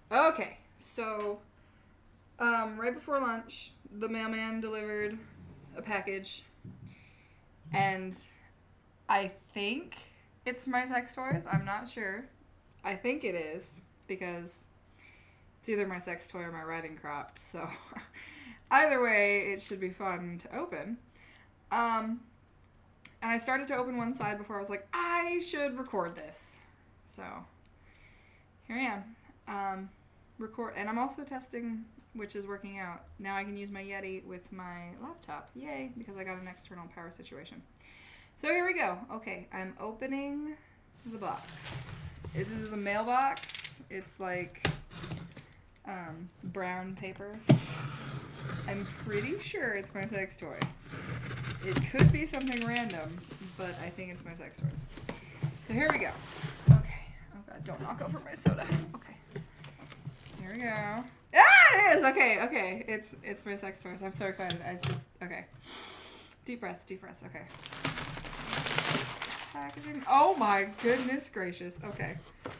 Okay, so right before lunch, the mailman delivered a package, and I think it's my sex toys. I'm not sure. I think it is because it's either my sex toy or my riding crop. So either way, it should be fun to open. And I started to open one side before I was like, I should record this. So here I am. Record, and I'm also testing which is working out. Now I can use my Yeti with my laptop. Yay, because I got an external power situation. So here we go. Okay, I'm opening the box. This is a mailbox. It's like brown paper. I'm pretty sure it's my sex toy. It could be something random, but I think it's my sex toys. So here we go. Okay. Oh god, don't knock over my soda. Okay. Here we go. Ah, it is! Okay. It's my sex toys. I'm so excited. Okay. Deep breaths. Okay. Packaging. Oh my goodness gracious. Okay.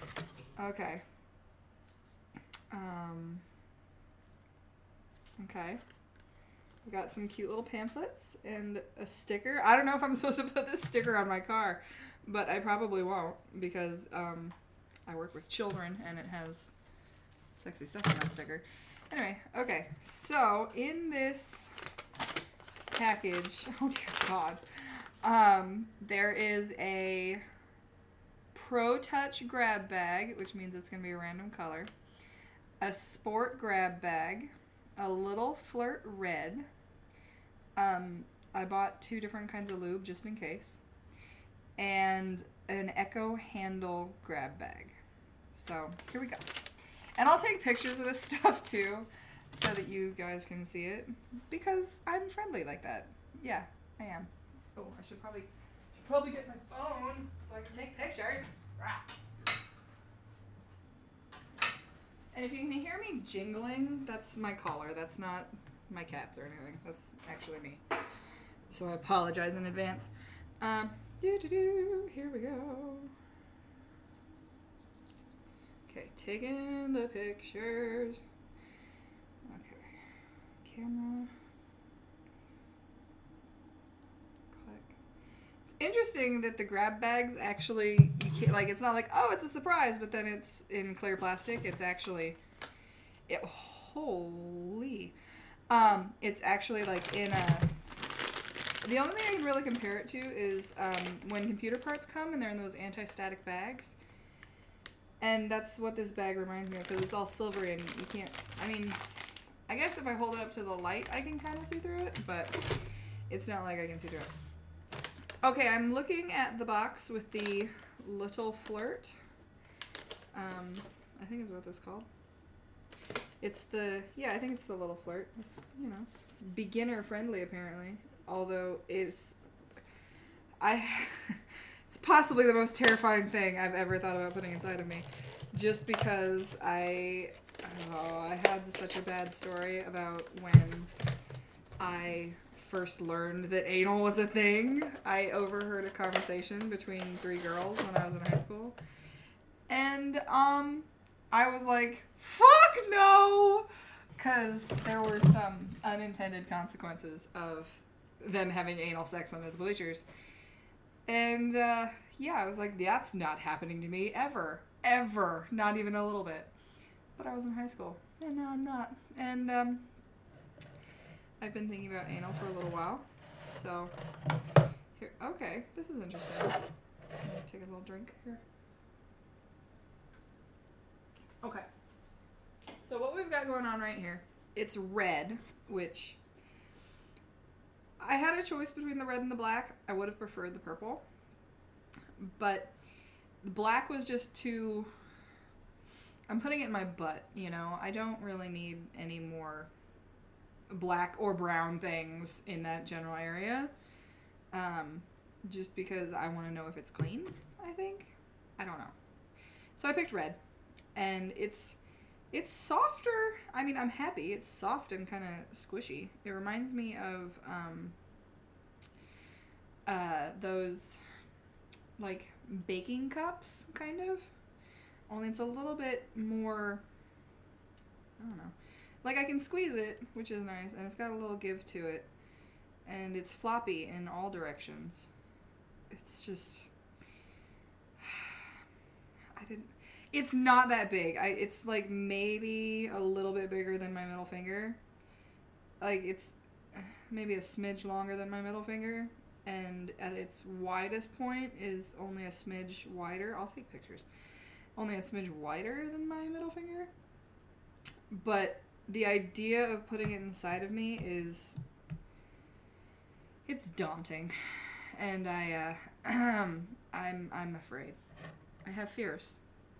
Okay. We got some cute little pamphlets and a sticker. I don't know if I'm supposed to put this sticker on my car, but I probably won't because I work with children and it has sexy stuff on that sticker. Anyway, okay. So in this package, oh dear God, there is a Pro Touch grab bag, which means it's going to be a random color, a sport grab bag, a little Flirt red. I bought 2 different kinds of lube just in case, and an Echo handle grab bag. So here we go. And I'll take pictures of this stuff too, so that you guys can see it, because I'm friendly like that. Yeah, I am. Oh, I should probably get my phone so I can take pictures. And if you can hear me jingling, that's my collar. That's not my cats or anything. That's actually me. So I apologize in advance. Here we go. Okay, taking the pictures. Okay, camera. Click. It's interesting that the grab bags actually, you can't, like, it's not like, oh, it's a surprise, but then it's in clear plastic. It's actually, holy. It's actually like in a, the only thing I can really compare it to is when computer parts come and they're in those anti-static bags. And that's what this bag reminds me of, because it's all silvery and you can't, I mean, I guess if I hold it up to the light, I can kind of see through it, but it's not like I can see through it. Okay, I'm looking at the box with the Little Flirt. I think is what this is called. It's the, I think it's the Little Flirt. It's, it's beginner friendly apparently. Although it's possibly the most terrifying thing I've ever thought about putting inside of me. Just because I had such a bad story about when I first learned that anal was a thing. I overheard a conversation between 3 girls when I was in high school. And I was like, fuck no! Because there were some unintended consequences of them having anal sex under the bleachers. And, I was like, that's not happening to me ever. Ever. Not even a little bit. But I was in high school. And now I'm not. And, I've been thinking about anal for a little while. So, here. Okay, this is interesting. I'm gonna take a little drink here. Okay. So what we've got going on right here, it's red, which I had a choice between the red and the black. I would have preferred the purple. But the black was just too, I'm putting it in my butt, I don't really need any more black or brown things in that general area. Just because I want to know if it's clean, I think. I don't know. So I picked red. And it's softer. I mean, I'm happy. It's soft and kind of squishy. It reminds me of those like baking cups, kind of. Only it's a little bit more I don't know. Like, I can squeeze it, which is nice, and it's got a little give to it. And it's floppy in all directions. It's just... It's not that big. It's, like, maybe a little bit bigger than my middle finger. Like, it's maybe a smidge longer than my middle finger. And at its widest point is only a smidge wider. I'll take pictures. Only a smidge wider than my middle finger. But the idea of putting it inside of me is... It's daunting. And I'm afraid. I have fears.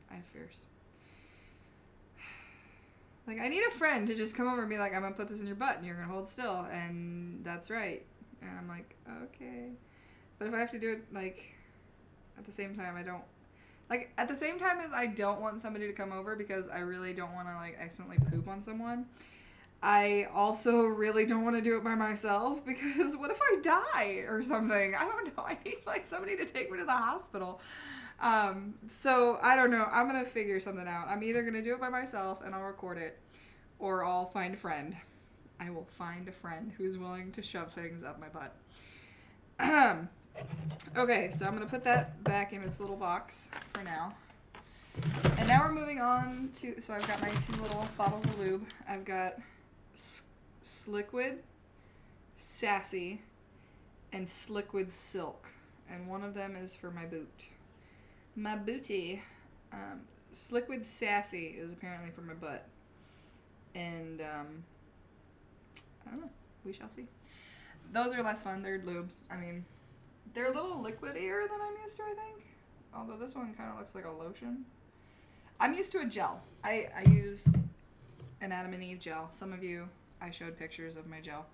Like, I need a friend to just come over and be like, I'm gonna put this in your butt and you're gonna hold still, and that's right. And I'm like, okay. But if I have to do it, like, at the same time, I don't... Like, at the same time as I don't want somebody to come over because I really don't want to, like, accidentally poop on someone, I also really don't want to do it by myself because what if I die or something? I don't know. I need, like, somebody to take me to the hospital. So I don't know. I'm going to figure something out. I'm either going to do it by myself and I'll record it, or I'll find a friend. I will find a friend who's willing to shove things up my butt. Okay, so I'm going to put that back in its little box for now. And now we're moving on to, so I've got my 2 little bottles of lube. I've got Sliquid, Sassy, and Sliquid Silk. And one of them is for my boot. My booty. Sliquid Sassy is apparently for my butt. And, I don't know. We shall see. Those are less fun. They're lube. I mean, they're a little liquidier than I'm used to, I think. Although this one kind of looks like a lotion. I'm used to a gel. I use an Adam and Eve gel. Some of you, I showed pictures of my gel.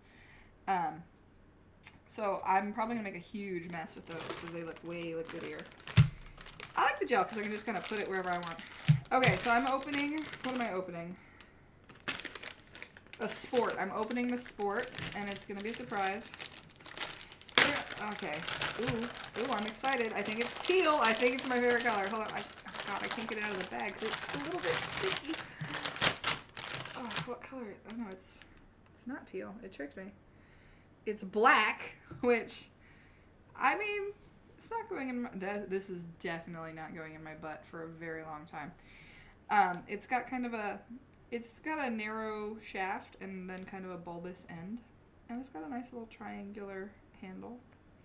So I'm probably going to make a huge mess with those because they look way liquidier. I like the gel because I can just kind of put it wherever I want. Okay, so I'm opening... What am I opening? A Sport. I'm opening the Sport, and it's going to be a surprise. Okay. Ooh, I'm excited. I think it's teal. I think it's my favorite color. Hold on. God, I can't get it out of the bag because it's a little bit sticky. Oh, what color? Oh, no, it's not teal. It tricked me. It's black, which, I mean, it's not going in my... This is definitely not going in my butt for a very long time. It's got kind of a... It's got a narrow shaft and then kind of a bulbous end. And it's got a nice little triangular handle.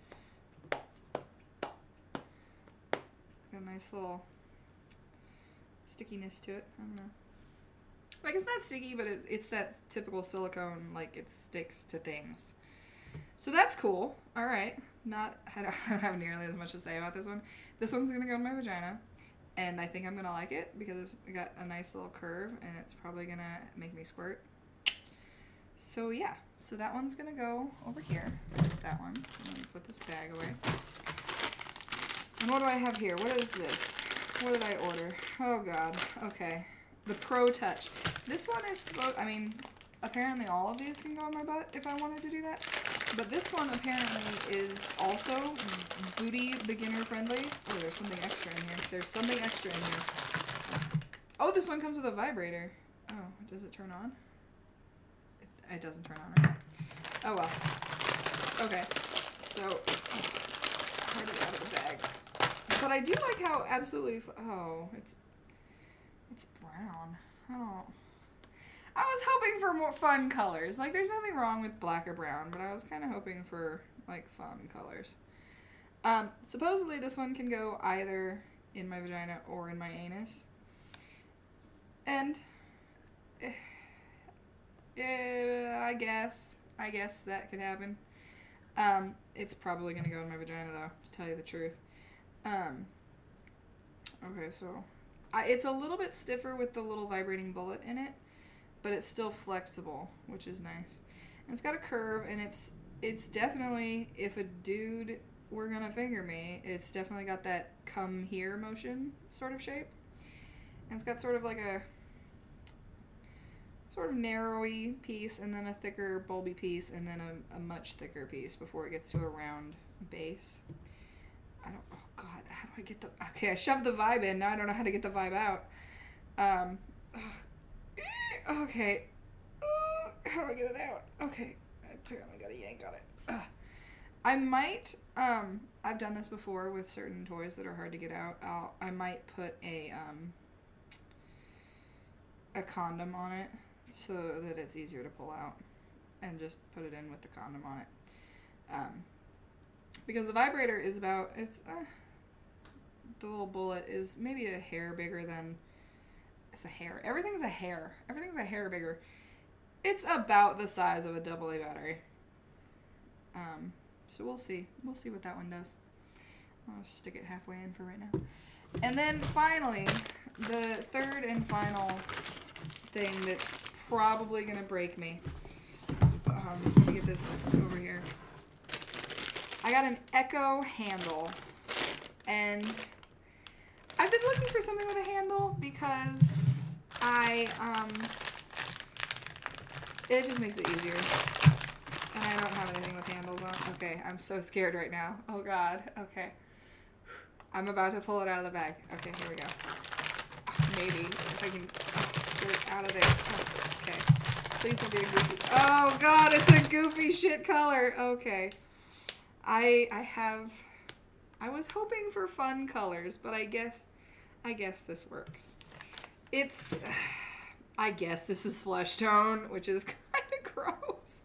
Got a nice little stickiness to it. I don't know. Like, it's not sticky, but it's that typical silicone, like, it sticks to things. So that's cool. All right. I don't have nearly as much to say about this one. This one's going to go in my vagina. And I think I'm going to like it because it's got a nice little curve and it's probably going to make me squirt. So yeah. So that one's going to go over here. That one. Let me put this bag away. And what do I have here? What is this? What did I order? Oh God. Okay. The Pro Touch. This one is supposed... I mean, apparently all of these can go in my butt if I wanted to do that. But this one apparently is also booty beginner friendly. Oh, there's something extra in here. There's something extra in here. Oh, this one comes with a vibrator. Oh, does it turn on? It doesn't turn on, right? Oh, well. Okay. So, hard to get out of the bag. But I do like how absolutely... Oh, it's brown. Oh. I was hoping for more fun colors. Like, there's nothing wrong with black or brown, but I was kind of hoping for, like, fun colors. Supposedly this one can go either in my vagina or in my anus. And, I guess that could happen. It's probably going to go in my vagina, though, to tell you the truth. Okay, so, it's a little bit stiffer with the little vibrating bullet in it. But it's still flexible, which is nice. And it's got a curve, and it's definitely, if a dude were gonna finger me, it's definitely got that come here motion sort of shape. And it's got sort of like a sort of narrowy piece, and then a thicker bulby piece, and then a much thicker piece before it gets to a round base. Oh God, how do I get okay, I shoved the vibe in, now I don't know how to get the vibe out. Okay. How do I get it out? Okay. I apparently got a yank on it. I might, I've done this before with certain toys that are hard to get out. I might put a condom on it so that it's easier to pull out, and just put it in with the condom on it. Because the vibrator is about, the little bullet is maybe a hair bigger than, it's a hair. Everything's a hair. Everything's a hair bigger. It's about the size of a AA battery. So we'll see. We'll see what that one does. I'll just stick it halfway in for right now. And then finally, the third and final thing that's probably going to break me. Let me get this over here. I got an Echo handle. And I've been looking for something with a handle because it just makes it easier. And I don't have anything with handles on. Okay, I'm so scared right now. Oh God. Okay. I'm about to pull it out of the bag. Okay, here we go. Maybe. If I can get it out of there. Oh, okay. Please don't be a goofy. Oh God, it's a goofy shit color. Okay. I was hoping for fun colors, but I guess this works. I guess this is flesh tone, which is kind of gross.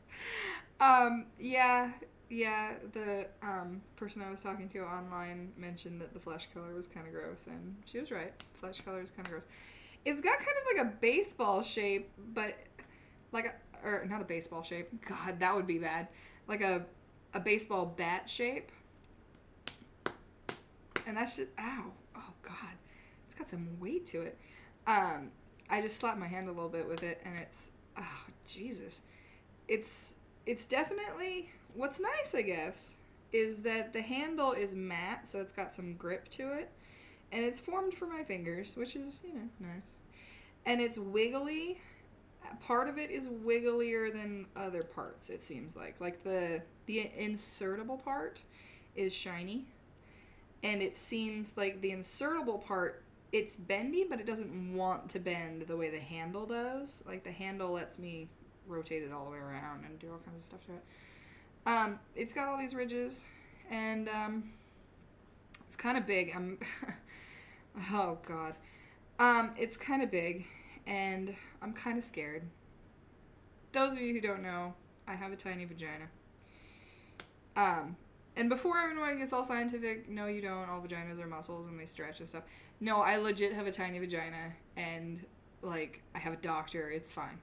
Yeah, the person I was talking to online mentioned that the flesh color was kind of gross, and she was right. Flesh color is kind of gross. It's got kind of like a baseball shape, but or not a baseball shape. God, that would be bad. Like a baseball bat shape. And that's just, ow. Oh God. It's got some weight to it. I just slapped my hand a little bit with it, and it's, oh Jesus. It's definitely, what's nice, I guess, is that the handle is matte, so it's got some grip to it. And it's formed for my fingers, which is, nice. And it's wiggly. Part of it is wigglier than other parts, it seems like. Like the insertable part is shiny. And it seems like the insertable part, it's bendy, but it doesn't want to bend the way the handle does. Like the handle lets me rotate it all the way around and do all kinds of stuff to it. It's got all these ridges, and it's kind of big. Oh God. It's kind of big, and I'm kind of scared. Those of you who don't know, I have a tiny vagina. And before everyone gets all scientific, no, you don't. All vaginas are muscles and they stretch and stuff. No, I legit have a tiny vagina, and like I have a doctor. It's fine.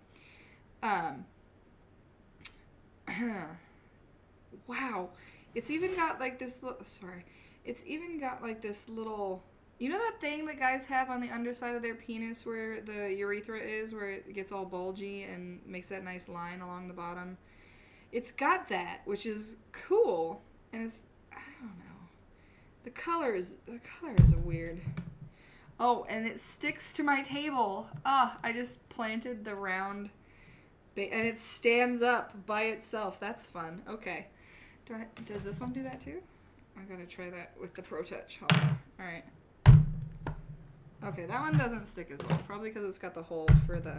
Wow, it's even got like this. It's even got like this little. You know that thing that guys have on the underside of their penis where the urethra is, where it gets all bulgy and makes that nice line along the bottom? It's got that, which is cool. And it's, I don't know. The color is weird. Oh, and it sticks to my table. I just planted the round, and it stands up by itself. That's fun. Okay. Does this one do that too? I gotta try that with the Pro Touch. Hold on. All right. Okay, that one doesn't stick as well. Probably because it's got the hole for the,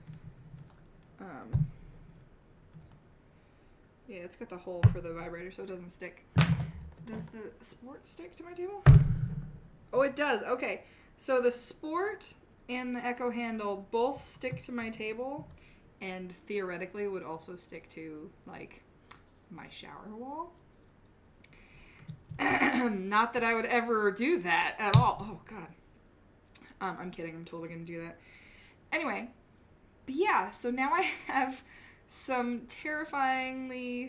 yeah, it's got the hole for the vibrator, so it doesn't stick. Does the Sport stick to my table? Oh, it does. Okay. So the Sport and the Echo handle both stick to my table, and theoretically would also stick to, like, my shower wall. Not that I would ever do that at all. Oh, God. I'm kidding. I'm totally going to do that. Anyway. But yeah, so now I have some terrifyingly...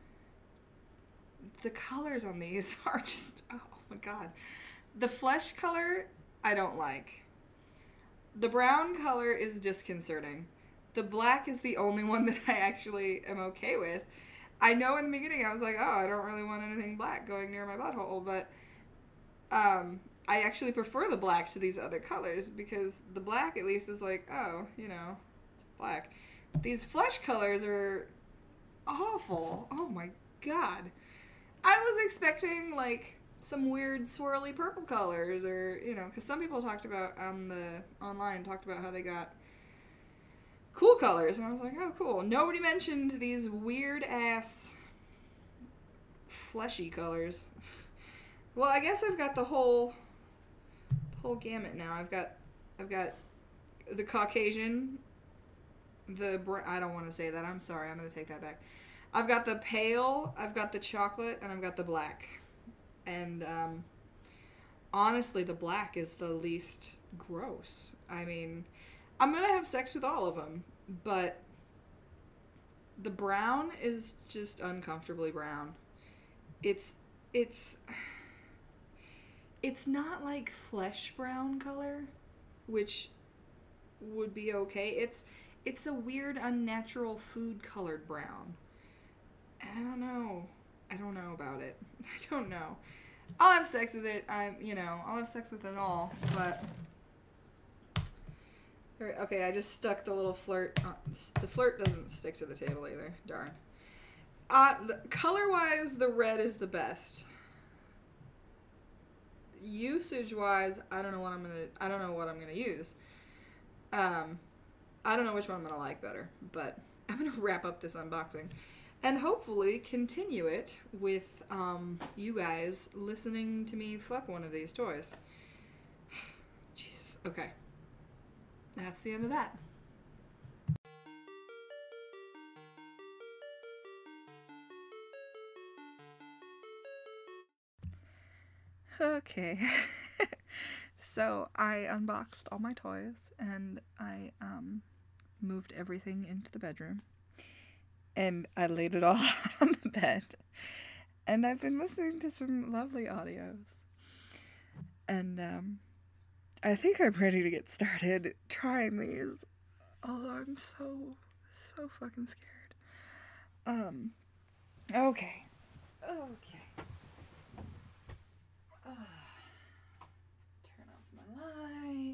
The colors on these are just... Oh, my God. The flesh color, I don't like. The brown color is disconcerting. The black is the only one that I actually am okay with. I know in the beginning I was like, oh, I don't really want anything black going near my butthole, but I actually prefer the black to these other colors because the black at least is like, oh, it's black. These flesh colors are awful. Oh my God. I was expecting like some weird swirly purple colors or, because some people talked about online talked about how they got cool colors. And I was like, oh, cool. Nobody mentioned these weird ass fleshy colors. Well, I guess I've got the whole gamut now. I've got the Caucasian, I don't want to say that. I'm sorry. I'm going to take that back. I've got the pale, I've got the chocolate, and I've got the black. And honestly, the black is the least gross. I mean, I'm going to have sex with all of them, but the brown is just uncomfortably brown. It's not like flesh brown color, which would be okay. It's a weird, unnatural food colored brown. And I don't know about it. I don't know. I'll have sex with it. I'll have sex with it all. But okay, I just stuck the little flirt. The flirt doesn't stick to the table either. Darn. Color-wise, the red is the best. Usage-wise, I don't know what I'm gonna use. I don't know which one I'm gonna like better, but I'm gonna wrap up this unboxing and hopefully continue it with you guys listening to me fuck one of these toys. Jesus. Okay. That's the end of that. Okay. So I unboxed all my toys and I moved everything into the bedroom and I laid it all out on the bed and I've been listening to some lovely audios and I think I'm ready to get started trying these, although I'm so fucking scared. Okay. Turn off my light.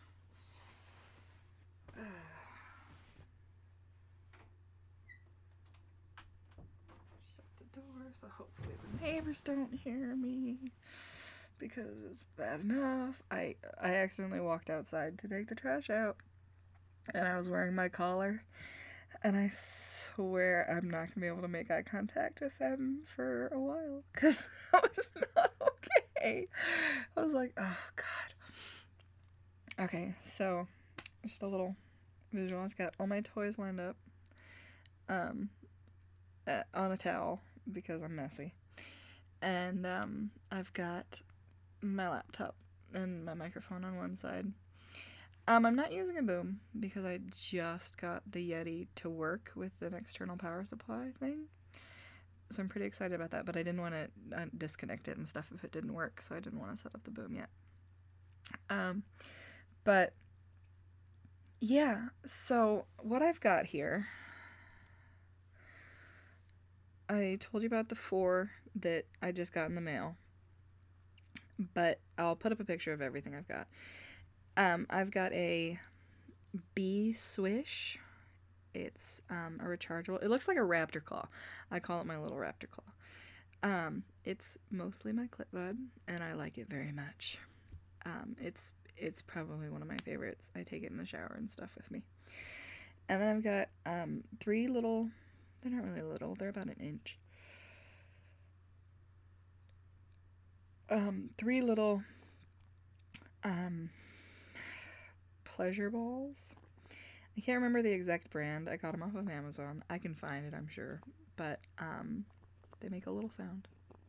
Shut the door so hopefully the neighbors don't hear me because it's bad enough. I accidentally walked outside to take the trash out and I was wearing my collar and I swear I'm not going to be able to make eye contact with them for a while because that was not okay. I was like, oh God. Okay, so just a little visual. I've got all my toys lined up on a towel because I'm messy. And I've got my laptop and my microphone on one side. I'm not using a boom because I just got the Yeti to work with an external power supply thing. So I'm pretty excited about that, but I didn't want to disconnect it and stuff if it didn't work, so I didn't want to set up the boom yet. But yeah, so what I've got here, I told you about the 4 that I just got in the mail, but I'll put up a picture of everything I've got. I've got a bee swish. It's a rechargeable. It looks like a raptor claw. I call it my little raptor claw. It's mostly my clip bud, and I like it very much. It's probably one of my favorites. I take it in the shower and stuff with me. And then I've got 3 little. They're not really little. They're about an inch. 3 little pleasure balls. I can't remember the exact brand. I got them off of Amazon. I can find it, I'm sure. But they make a little sound.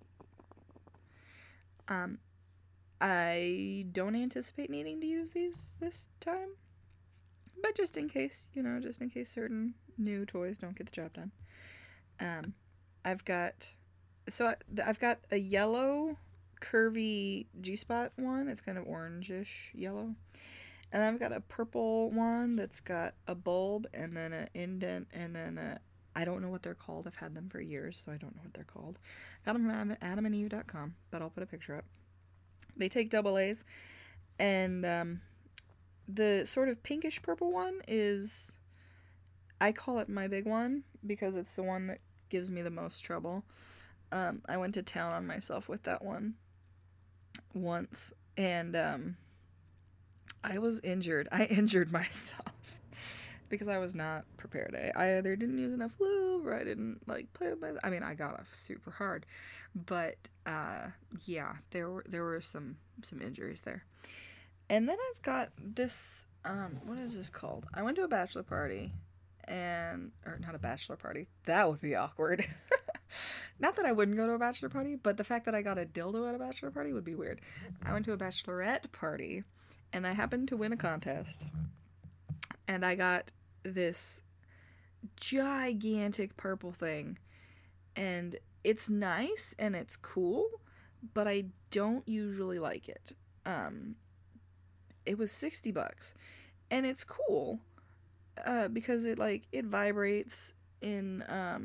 I don't anticipate needing to use these this time. But just in case, just in case certain new toys don't get the job done. I've got a yellow curvy G-spot one. It's kind of orangish yellow. And I've got a purple one that's got a bulb and then an indent and then I don't know what they're called. I've had them for years, so I don't know what they're called. Got them at adamandeve.com, but I'll put a picture up. They take double A's. And the sort of pinkish purple one is, I call it my big one because it's the one that gives me the most trouble. I went to town on myself with that one once, and I was injured. I injured myself. because I was not prepared. I either didn't use enough lube or I didn't like play with my. I mean, I got off super hard, but yeah, there were some injuries there. And then I've got this. What is this called? I went to a bachelor party, or not a bachelor party. That would be awkward. Not that I wouldn't go to a bachelor party, but the fact that I got a dildo at a bachelor party would be weird. I went to a bachelorette party, and I happened to win a contest. And I got this gigantic purple thing. And it's nice and it's cool, but I don't usually like it. It was $60. And it's cool because it vibrates in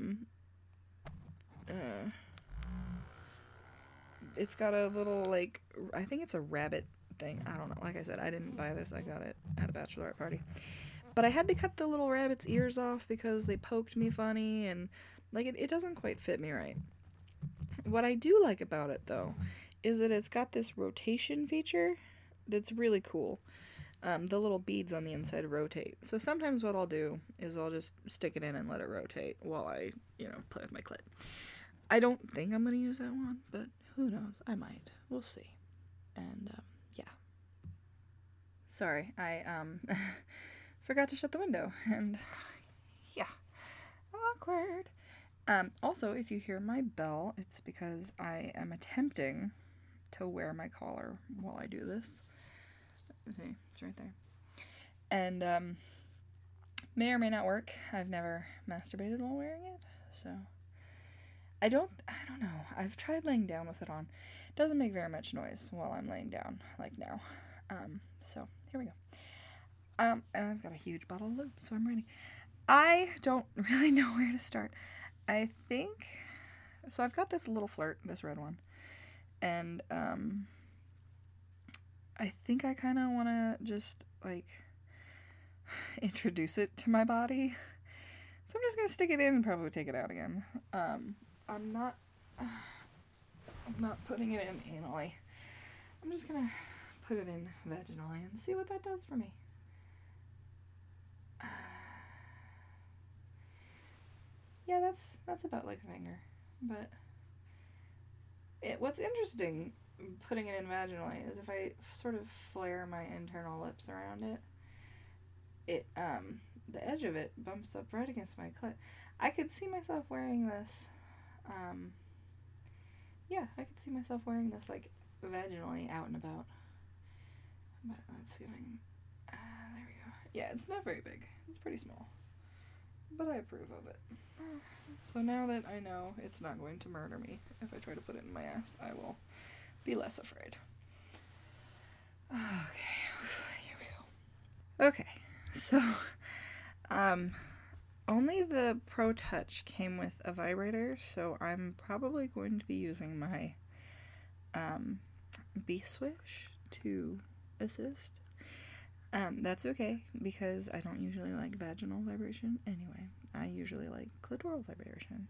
it's got a little I think it's a rabbit thing. I don't know. Like I said, I didn't buy this. I got it at a bachelorette party. But I had to cut the little rabbit's ears off because they poked me funny and it doesn't quite fit me right. What I do like about it though is that it's got this rotation feature that's really cool. The little beads on the inside rotate. So sometimes what I'll do is I'll just stick it in and let it rotate while I, play with my clit. I don't think I'm going to use that one, but who knows? I might. We'll see. And, yeah. Sorry, I, forgot to shut the window, and, yeah. Awkward. Also, if you hear my bell, it's because I am attempting to wear my collar while I do this. See, it's right there. And, may or may not work. I've never masturbated while wearing it, so I don't know. I've tried laying down with it on. It doesn't make very much noise while I'm laying down, like now. So here we go. And I've got a huge bottle of lube, so I'm ready. I don't really know where to start. I think, so I've got this little flirt, this red one, and, I think I kind of want to just, introduce it to my body. So I'm just going to stick it in and probably take it out again. I'm not putting it in anally. I'm just going to put it in vaginally and see what that does for me. Yeah, that's about like a finger. But what's interesting putting it in vaginally is if I sort of flare my internal lips around it, the edge of it bumps up right against my clit. I could see myself wearing this, I could see myself wearing this, vaginally out and about. But let's see if I can, there we go. Yeah, it's not very big. It's pretty small. But I approve of it. So now that I know it's not going to murder me if I try to put it in my ass, I will be less afraid. Okay, here we go. Okay, so, only the Pro Touch came with a vibrator, so I'm probably going to be using my, B-Swish to assist. That's okay, because I don't usually like vaginal vibration anyway. I usually like clitoral vibration.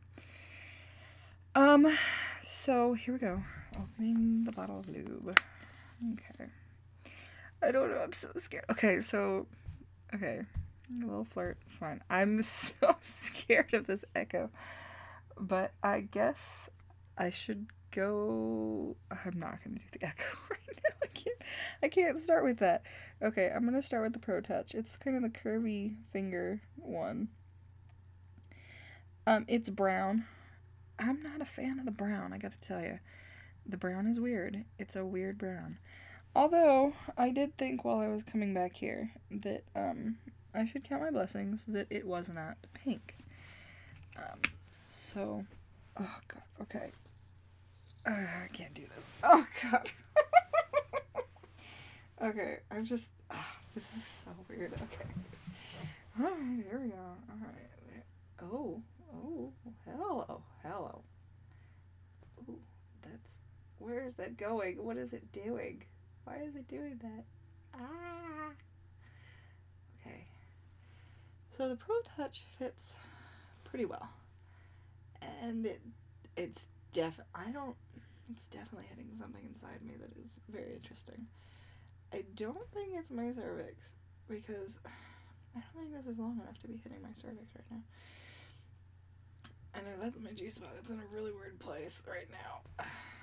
So here we go. Opening the bottle of lube. Okay. I don't know, I'm so scared. Okay, a little flirt, fine. I'm so scared of this echo. But I guess I should go. I'm not gonna do the echo right now. I can't start with that. Okay, I'm gonna start with the Pro Touch. It's kind of the curvy finger one. It's brown. I'm not a fan of the brown, I gotta tell you. The brown is weird. It's a weird brown. Although, I did think while I was coming back here that, I should count my blessings that it was not pink. Oh god, okay. I can't do this. Oh god. Okay, this is so weird. Okay. Alright, here we go. Alright. Oh, hello. Ooh, where is that going? What is it doing? Why is it doing that? Ah! Okay. So the Pro Touch fits pretty well. And it's definitely hitting something inside me that is very interesting. I don't think it's my cervix, because I don't think this is long enough to be hitting my cervix right now. I know that's my G-spot. It's in a really weird place right now.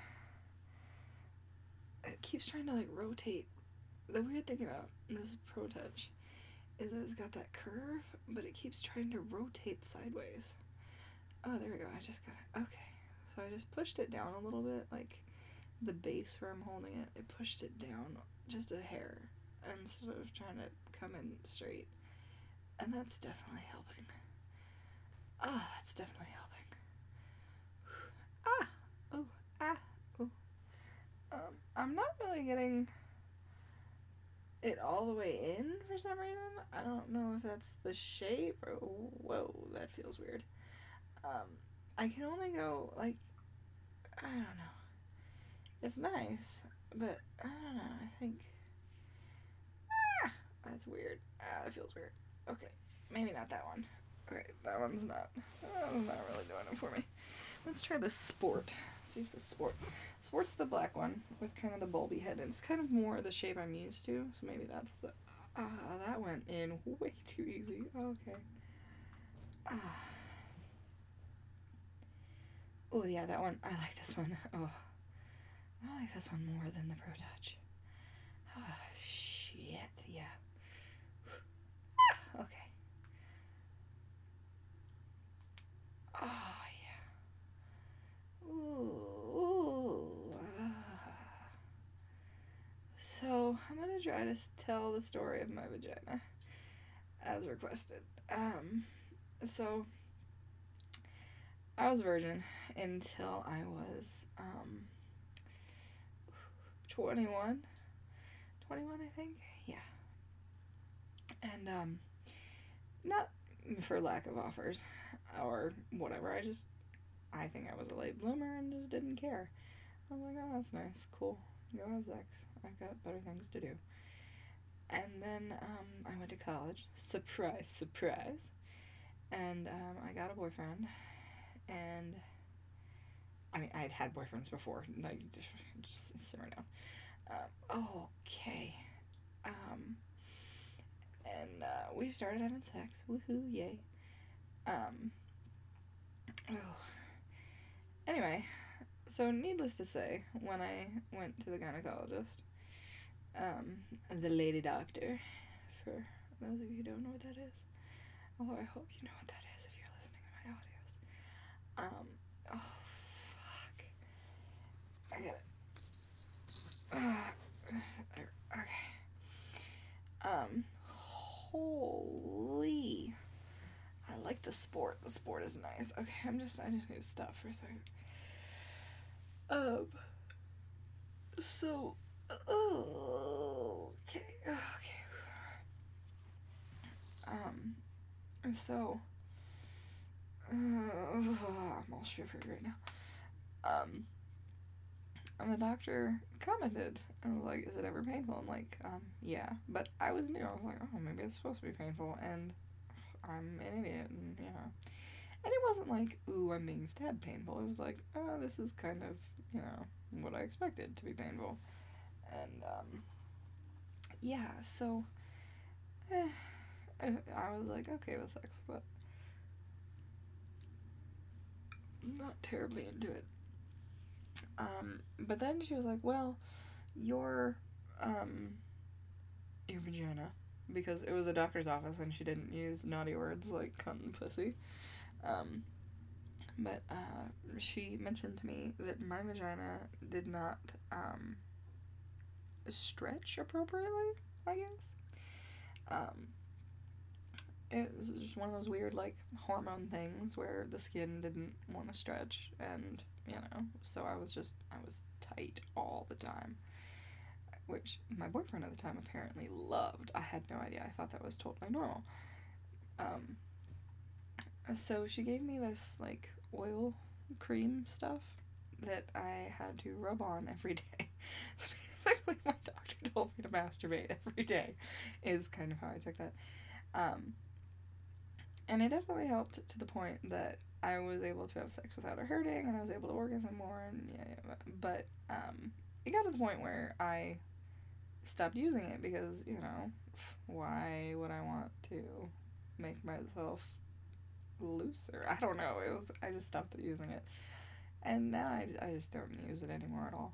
It keeps trying to, like, rotate. The weird thing about this Pro Touch is that it's got that curve, but it keeps trying to rotate sideways. Oh, there we go. I just got it. Okay. So I just pushed it down a little bit, like the base where I'm holding it. It pushed it down just a hair instead of trying to come in straight. And that's definitely helping. Ah, that's definitely helping. Ah! Oh, ah! Oh. I'm not really getting it all the way in for some reason. I don't know if that's the shape or... Whoa, that feels weird. I can only go, like... I don't know. It's nice, but I don't know. I think... Ah! That's weird. Ah, that feels weird. Okay, maybe not that one. Okay, that one's not really doing it for me. Let's try the Sport. See if the Sport's the black one with kind of the bulby head. And it's kind of more the shape I'm used to, so maybe that's the... that went in way too easy. Okay. Oh, yeah, that one. I like this one. Oh, I like this one more than the Pro Touch. Shit, yeah. Okay. Oh, yeah. Ooh. So, I'm gonna try to tell the story of my vagina as requested. So, I was a virgin until I was, 21, I think, yeah, and, not for lack of offers, or whatever, I think I was a late bloomer and just didn't care. I was like, oh, that's nice, cool, go have sex, I've got better things to do. And then, I went to college, surprise, surprise, and, I got a boyfriend, and... I mean, I'd had boyfriends before. Like, just simmer down. Okay. And we started having sex. Woohoo! Yay. Anyway, so needless to say, when I went to the gynecologist, the lady doctor, for those of you who don't know what that is, although I hope you know what that is if you're listening to my audios. Oh. I get it. Okay. Holy. I like the Sport. The Sport is nice. Okay, I just need to stop for a second. So, okay. So, I'm all shivery right now. And the doctor commented and was like, is it ever painful? I'm like, yeah. But I was new. I was like, oh, maybe it's supposed to be painful. And I'm an idiot. And, yeah. And it wasn't like, ooh, I'm being stabbed painful. It was like, oh, this is kind of, what I expected to be painful. And, yeah, so, I was like, okay with sex, but I'm not terribly into it. But then she was like, well, your vagina, because it was a doctor's office and she didn't use naughty words like cunt and pussy, but, she mentioned to me that my vagina did not, stretch appropriately, I guess. It was just one of those weird, like, hormone things where the skin didn't want to stretch, and, so I was tight all the time, which my boyfriend at the time apparently loved. I had no idea. I thought that was totally normal. So she gave me this, like, oil cream stuff that I had to rub on every day. So basically my doctor told me to masturbate every day is kind of how I took that. And it definitely helped to the point that I was able to have sex without it hurting, and I was able to orgasm more, and but it got to the point where I stopped using it because, why would I want to make myself looser. I don't know. I just stopped using it. And now I just don't use it anymore at all.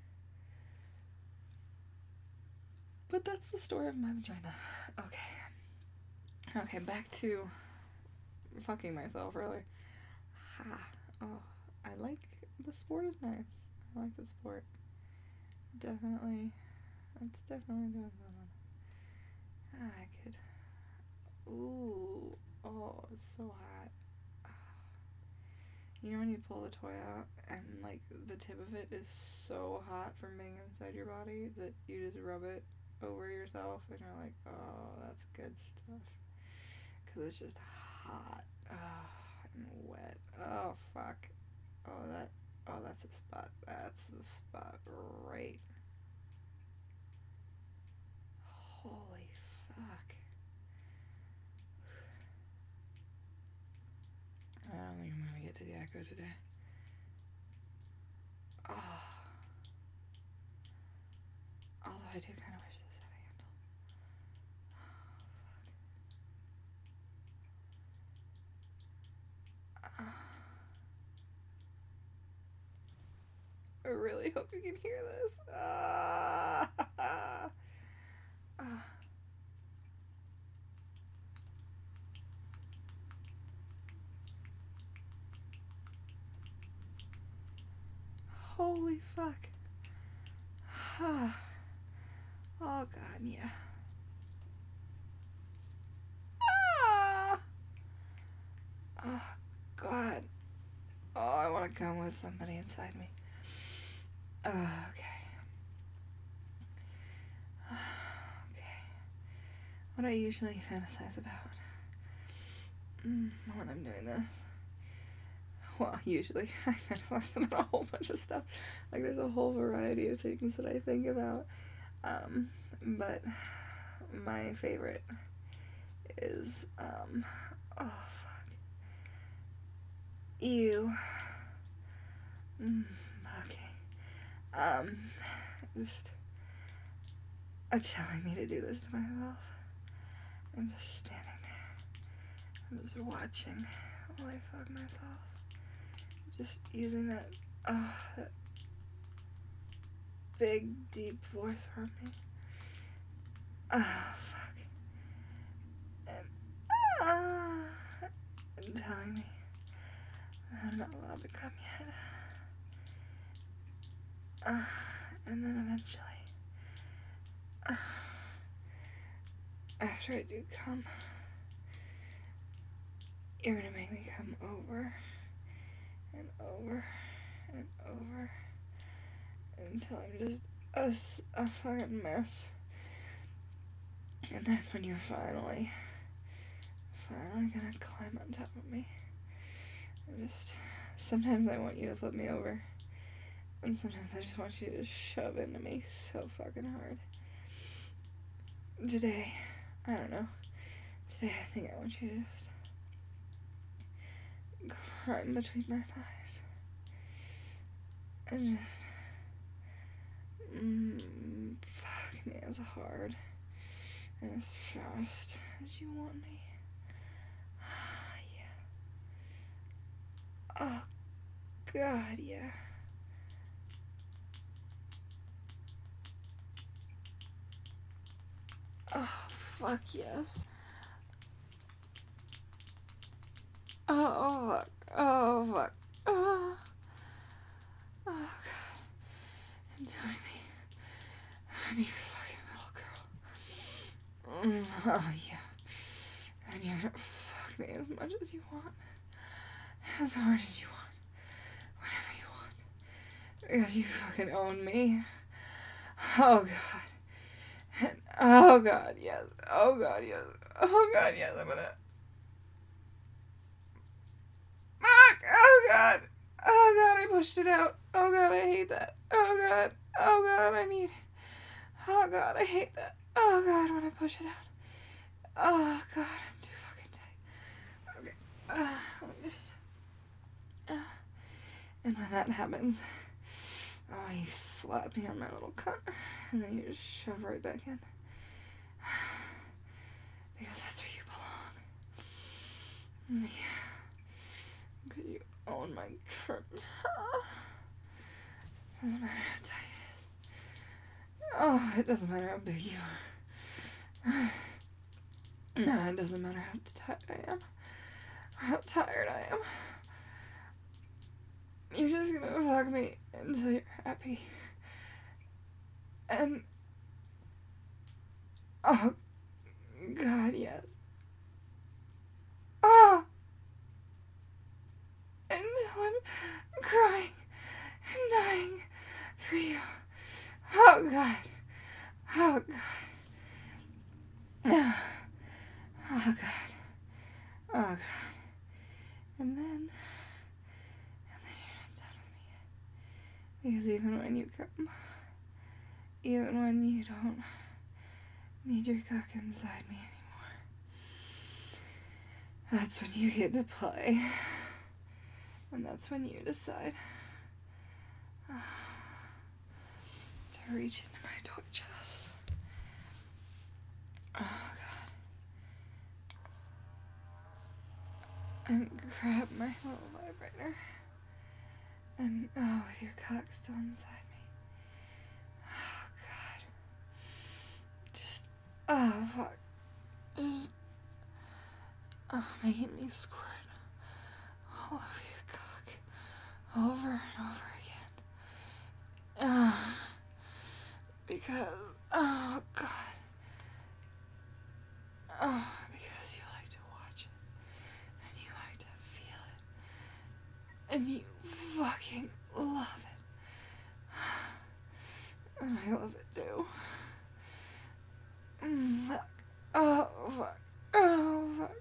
But that's the story of my vagina. Okay, back to fucking myself, really. Oh, I like, the sport is nice. I like the sport. Definitely, it's definitely doing something. I could, ooh, oh, it's so hot. You know when you pull the toy out and, like, the tip of it is so hot from being inside your body that you just rub it over yourself and you're like, oh, that's good stuff. Because it's just hot. And wet. Oh, fuck. That's the spot. That's the spot right. Holy fuck. I don't think I'm gonna get to the echo today. Oh. Although I do kind of wish this had a handle. Oh, fuck. I really hope you can hear this. Holy fuck. Oh god, yeah. Oh god. Oh, I want to come with somebody inside me. Okay. What I usually fantasize about when I'm doing this. Well, usually I fantasize about a whole bunch of stuff. Like, there's a whole variety of things that I think about. But my favorite is, oh, fuck. You. Okay. Just telling me to do this to myself. I'm just standing there. I'm just watching while I fuck myself. Just using that big, deep voice on me. Oh, fuck. And telling me that I'm not allowed to come yet. And then eventually, after I do come, you're gonna make me come over and over and over until I'm just a fucking mess. And that's when you're finally gonna climb on top of me. Sometimes I want you to flip me over, and sometimes I just want you to shove into me so fucking hard. Today, I don't know. Today I think I want you to just climb between my thighs and just fuck me as hard and as fast as you want me. Yeah. Oh god, yeah. Oh, fuck yes. Oh, fuck. Oh, fuck. Oh, god. And telling me I'm your fucking little girl. Oh, yeah. And you're gonna fuck me as much as you want. As hard as you want. Whatever you want. Because you fucking own me. Oh, god. And, oh, god, yes. Oh, god, yes. Oh, god, yes. I'm gonna... Oh, god. Oh, god, I pushed it out. Oh, god, I hate that. Oh, god. Oh, god, I need... Oh, god, I hate that. Oh, god, when I push it out. Oh, god, I'm too fucking tight. Okay. Let me just... and when that happens, you slap me on my little cunt, and then you just shove right back in. Because that's where you belong. Yeah. Could you own my curtain? Doesn't matter how tight it is. Oh, it doesn't matter how big you are. No, it doesn't matter how tight I am. Or how tired I am. You're just gonna fuck me until you're happy. And... oh, God, yes. Ah! Until I'm crying and dying for you. Oh, God. Oh, God. Oh, God. Oh, God. And then you're not done with me yet. Because even when you come, even when you don't need your cock inside me anymore, that's when you get to play. And that's when you decide to reach into my toy chest. Oh, God. And grab my little vibrator. And, with your cock still inside me. Oh, God. Just, fuck. Just, making me squirt all over your cock. Over and over again. Because, oh, God. Oh, because you like to watch it. And you like to feel it. And you fucking love it. And I love it too. Fuck. Oh, fuck. Oh, fuck.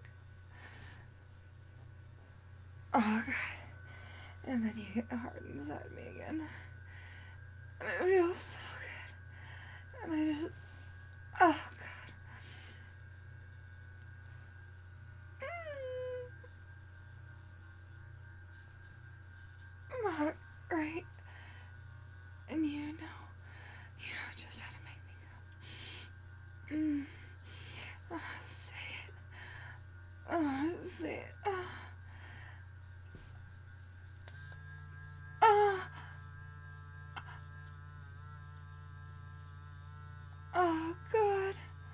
Oh, God. And then you get hard inside me again. And it feels so good. And I just... oh, God. Mark, right? And you know just how to make me come. Say it. Say it. Oh, God.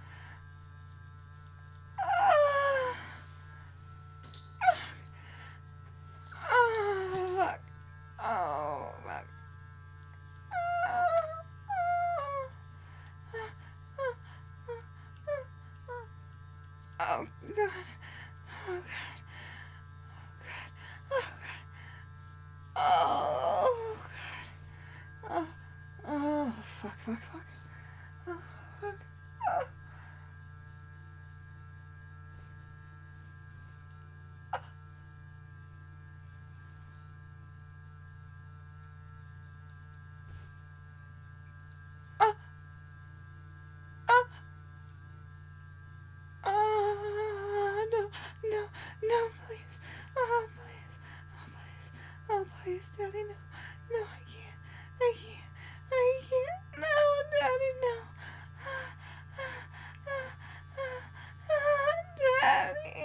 Fuck. Oh, fuck. Oh, God. Oh, God. Oh, God. Oh, fuck. Oh, fuck. No, please. Oh, please. Oh, please. Oh, please, Daddy, no. No, I can't. No, Daddy, no. Daddy.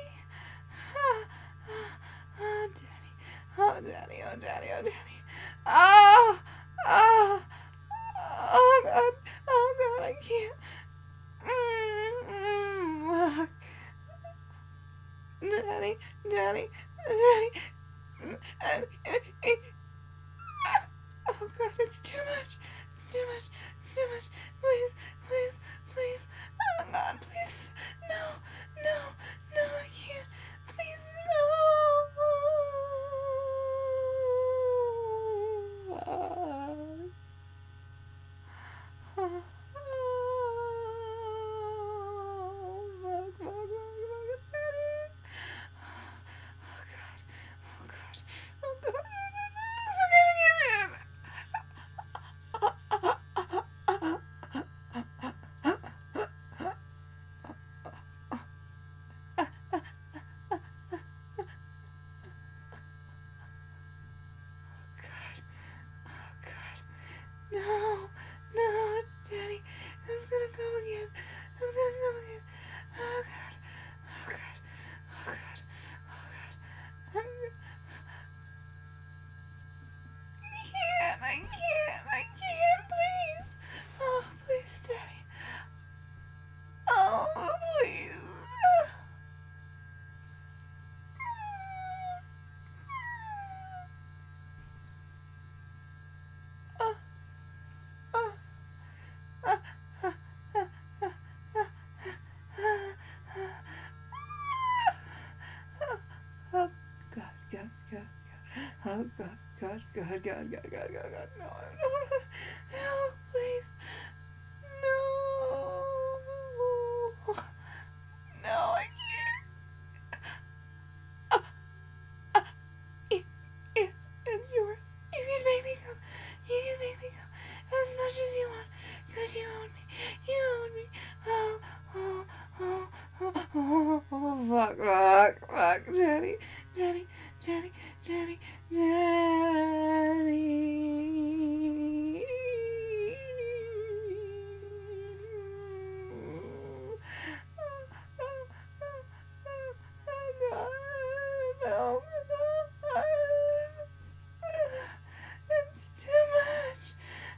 Daddy. Oh, Daddy. Oh, oh, oh, God. Oh, God, I can't. Fuck. Daddy. Oh, God, it's too much. Please. Oh, God, please. No, I can't. Please, no. Oh, God, God, God, God, God, God, God, God. No, no, please. No. No, I can't. It, it's yours. You can make me come. You can make me come as much as you want. Because you own me. You own me. Oh, oh, oh, oh, oh, oh, fuck, Daddy, Daddy, Daddy, Daddy, Daddy. No, it's too much.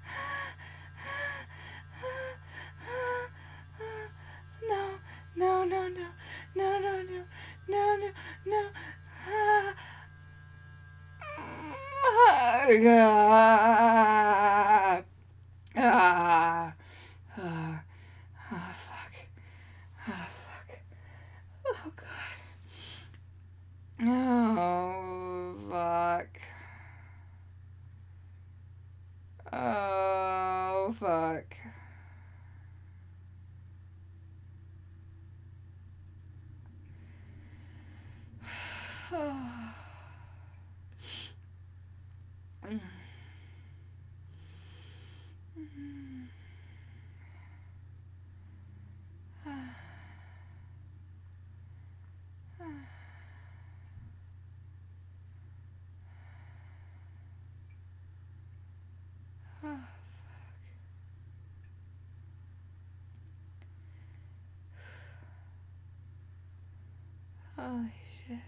No, no, no, no, no, no, no, no, no, no. Fuck. Oh, fuck. Oh, God. Oh, fuck. Oh, fuck. Holy shit.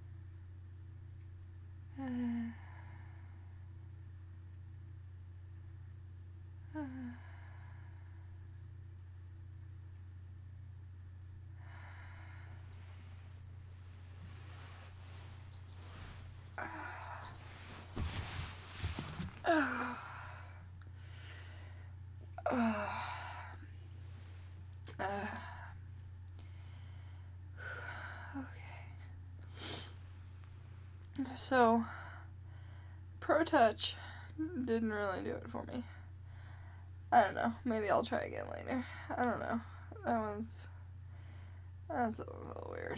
So, Pro Touch didn't really do it for me. I don't know. Maybe I'll try again later. I don't know. That's a little weird.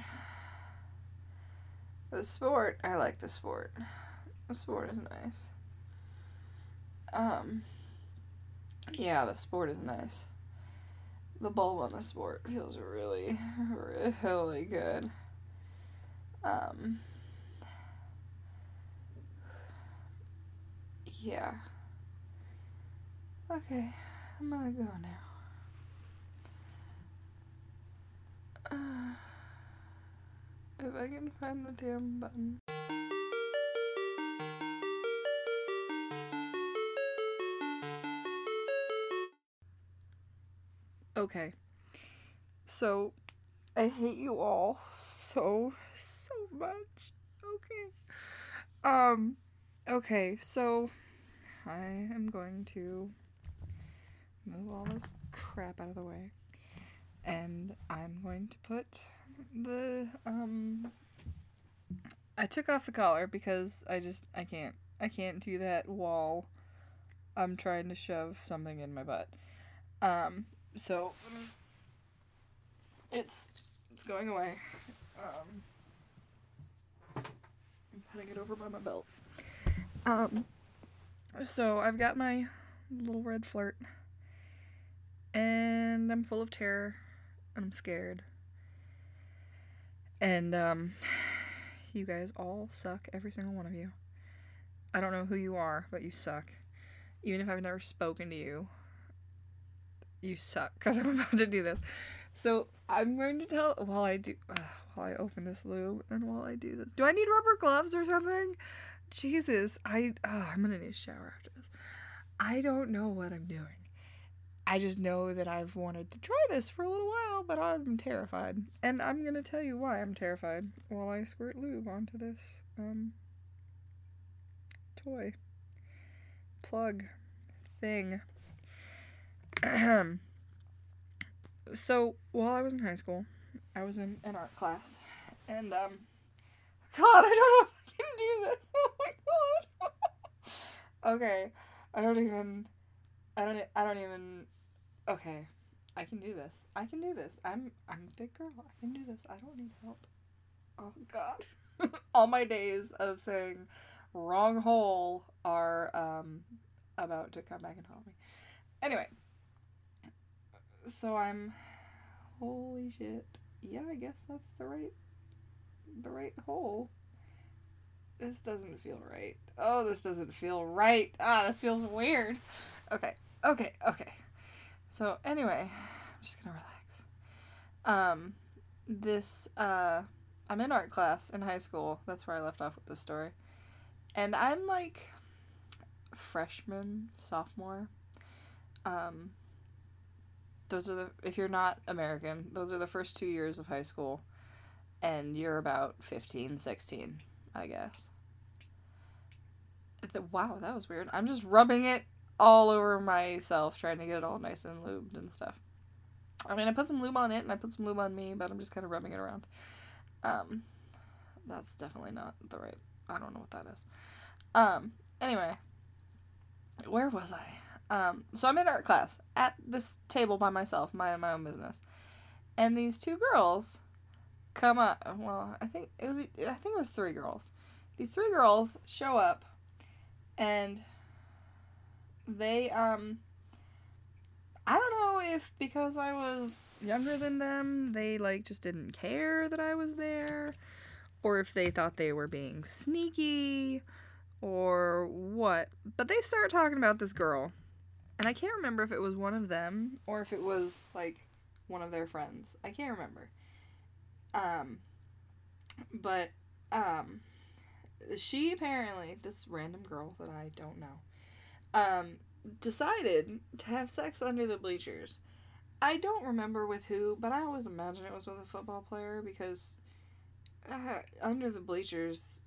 The Sport, I like the Sport. The Sport is nice. Yeah, the Sport is nice. The bulb on the Sport feels really, really good. Yeah. Okay, I'm gonna go now. If I can find the damn button. Okay. So, I hate you all so much. Okay. Okay, so I am going to move all this crap out of the way. And I'm going to put the, I took off the collar because I can't do that while I'm trying to shove something in my butt. So it's going away. I'm putting it over by my belts. So I've got my little red flirt, and I'm full of terror, and I'm scared. And, you guys all suck, every single one of you. I don't know who you are, but you suck. Even if I've never spoken to you, you suck, because I'm about to do this. So, I'm going to tell, while I open this lube, and while I do this. Do I need rubber gloves or something? Jesus, I'm gonna need a shower after this. I don't know what I'm doing. I just know that I've wanted to try this for a little while, but I'm terrified. And I'm gonna tell you why I'm terrified while I squirt lube onto this, toy. Plug. Thing. So, while I was in high school, I was in an art class, and, God, I don't know if I can do this. Oh my God. Okay. I don't even. Okay. I can do this. I can do this. I'm a big girl. I can do this. I don't need help. Oh God. All my days of saying wrong hole are about to come back and haunt me. Anyway, so I'm holy shit. Yeah, I guess that's the right hole. This doesn't feel right. Oh, this doesn't feel right. This feels weird. Okay. So anyway, I'm just gonna relax. I'm in art class in high school. That's where I left off with this story. And I'm like freshman, sophomore. If you're not American, those are the first 2 years of high school. And you're about 15, 16, I guess. Wow, that was weird. I'm just rubbing it all over myself, trying to get it all nice and lubed and stuff. I mean, I put some lube on it, and I put some lube on me, but I'm just kind of rubbing it around. That's definitely not the right... I don't know what that is. Anyway. Where was I? So I'm in art class, at this table by myself, minding my own business. And these two girls come up. Well, I think it was 3 girls. These 3 girls show up, and they, I don't know if because I was younger than them, they, like, just didn't care that I was there, or if they thought they were being sneaky, or what. But they start talking about this girl, and I can't remember if it was one of them, or if it was, like, one of their friends. I can't remember. But, she apparently, this random girl that I don't know, decided to have sex under the bleachers. I don't remember with who, but I always imagine it was with a football player, because under the bleachers,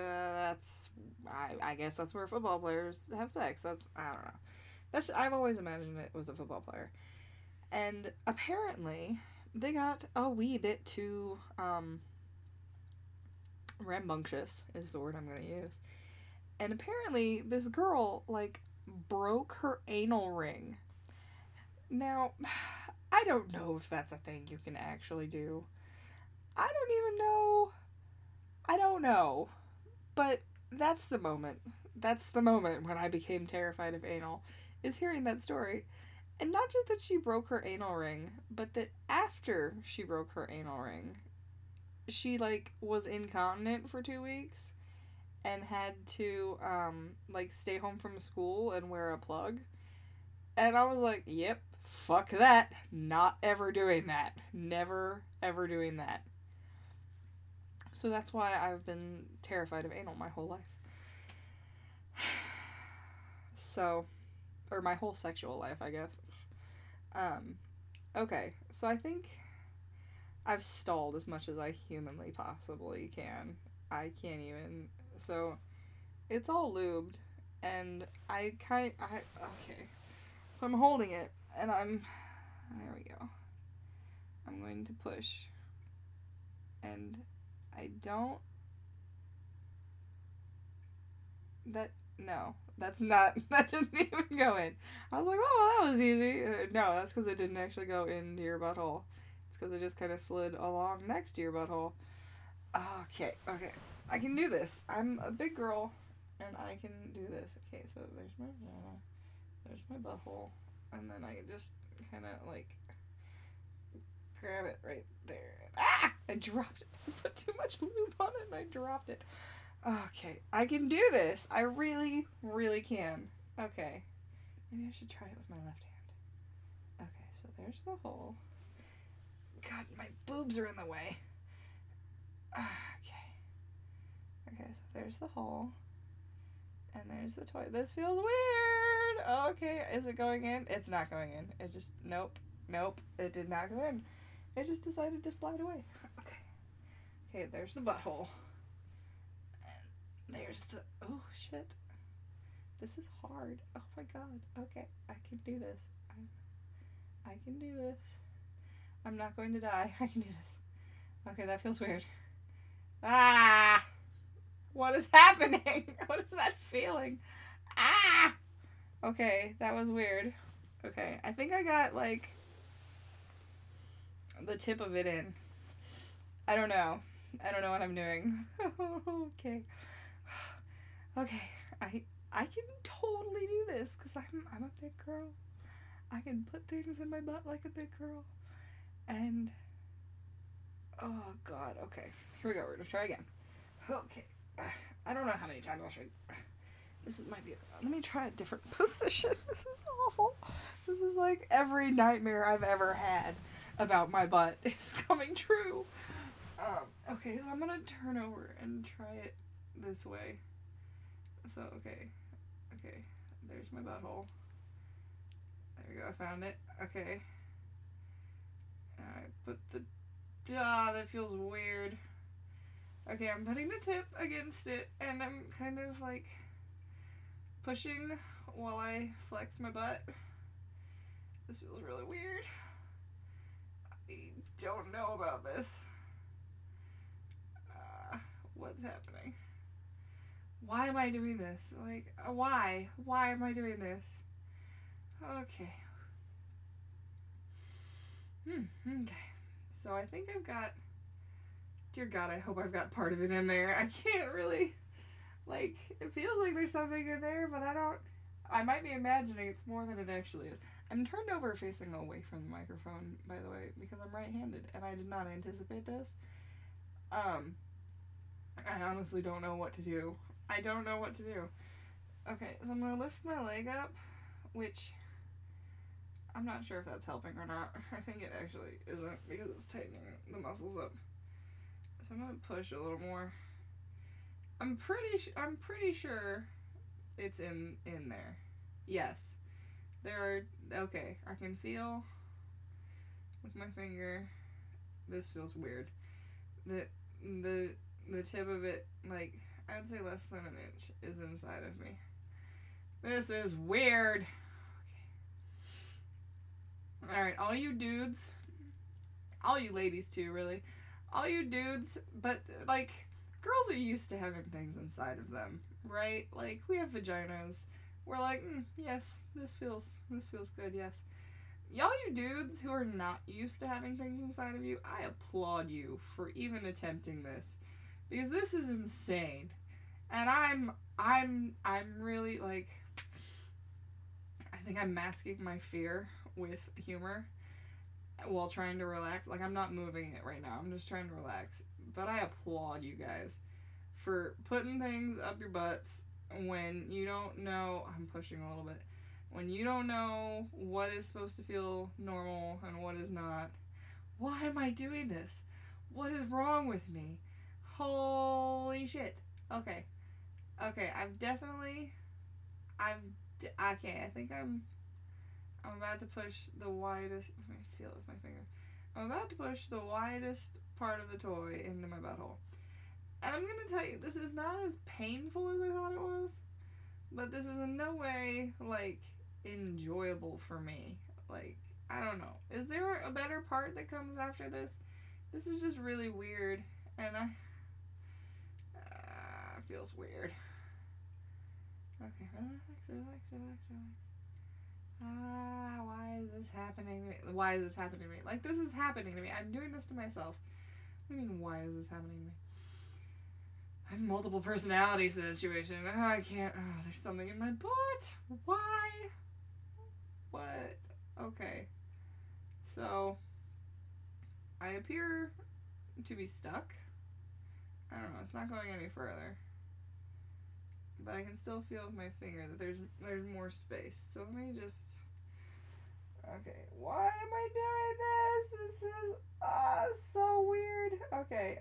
I guess that's where football players have sex. I don't know. I've always imagined it was a football player. And apparently, they got a wee bit too, rambunctious is the word I'm going to use. And apparently, this girl, like, broke her anal ring. Now, I don't know if that's a thing you can actually do. I don't even know. I don't know. But that's the moment. That's the moment when I became terrified of anal, is hearing that story. And not just that she broke her anal ring, but that after she broke her anal ring, she, like, was incontinent for 2 weeks and had to, like, stay home from school and wear a plug. And I was like, yep, fuck that. Not ever doing that. Never, ever doing that. So that's why I've been terrified of anal my whole life. So, or my whole sexual life, I guess. Okay, so I think I've stalled as much as I humanly possibly can. I can't even. So, it's all lubed, and okay. So I'm holding it, and there we go. I'm going to push, and that didn't even go in. I was like, oh, that was easy. No, that's because it didn't actually go into your butthole. It's because it just kind of slid along next to your butthole. Okay. I can do this. I'm a big girl, and I can do this. Okay, so there's my butthole, and then I can just kind of, like, grab it right there. I dropped it. I put too much lube on it, and I dropped it. Okay, I can do this. I really, really can. Okay. Maybe I should try it with my left hand. Okay, so there's the hole. God, my boobs are in the way. Okay, so there's the hole. And there's the toy. This feels weird. Okay, is it going in? It's not going in. It just, nope. It did not go in. It just decided to slide away. Okay, there's the butthole. There's the... Oh, shit. This is hard. Oh, my God. Okay, I can do this. I can do this. I'm not going to die. I can do this. Okay, that feels weird. What is happening? What is that feeling? Okay, that was weird. Okay, I think I got, like, the tip of it in. I don't know. I don't know what I'm doing. Okay. Okay, I can totally do this because I'm a big girl. I can put things in my butt like a big girl. And oh god, okay. Here we go. We're gonna try again. Okay. I don't know how many times I should. Might be. Let me try a different position. This is awful. This is like every nightmare I've ever had about my butt is coming true. Okay, so I'm gonna turn over and try it this way. So okay, there's my butthole. There we go. I found it. Okay. Alright, put the. That feels weird. Okay, I'm putting the tip against it, and I'm kind of like pushing while I flex my butt. This feels really weird. I don't know about this. What's happening? Why am I doing this? Like, why? Why am I doing this? Okay. Okay. So I think I've got. Dear God, I hope I've got part of it in there. I can't really. Like, it feels like there's something in there, but I don't. I might be imagining it's more than it actually is. I'm turned over facing away from the microphone, by the way, because I'm right-handed, and I did not anticipate this. I honestly don't know what to do. I don't know what to do. Okay, so I'm gonna lift my leg up, which I'm not sure if that's helping or not. I think it actually isn't because it's tightening the muscles up. So I'm gonna push a little more. I'm pretty sure it's in there. Yes. There are, okay, I can feel with my finger. This feels weird. The tip of it, like, I'd say less than an inch is inside of me. This is weird. Okay. Alright, all you dudes, all you ladies too, really, all you dudes, but, like, girls are used to having things inside of them, right? Like, we have vaginas. We're like, yes, this feels good, yes. Y'all you dudes who are not used to having things inside of you, I applaud you for even attempting this. Because this is insane. And I'm really, like, I think I'm masking my fear with humor while trying to relax. Like, I'm not moving it right now. I'm just trying to relax. But I applaud you guys for putting things up your butts when you don't know. I'm pushing a little bit. When you don't know what is supposed to feel normal and what is not. Why am I doing this? What is wrong with me? Holy shit. Okay. I think I'm about to push the widest. Let me feel it with my finger. I'm about to push the widest part of the toy into my butthole. And I'm gonna tell you, this is not as painful as I thought it was, but this is in no way, like, enjoyable for me. Like, I don't know. Is there a better part that comes after this? This is just really weird, and it feels weird. Okay, relax. Why is this happening to me? Why is this happening to me? Like, this is happening to me. I'm doing this to myself. What do you mean, why is this happening to me? I have multiple personality situation. I can't. There's something in my butt. Why? What? Okay. So, I appear to be stuck. I don't know. It's not going any further. But I can still feel with my finger that there's more space. So let me just. Okay, why am I doing this? This is so weird. Okay.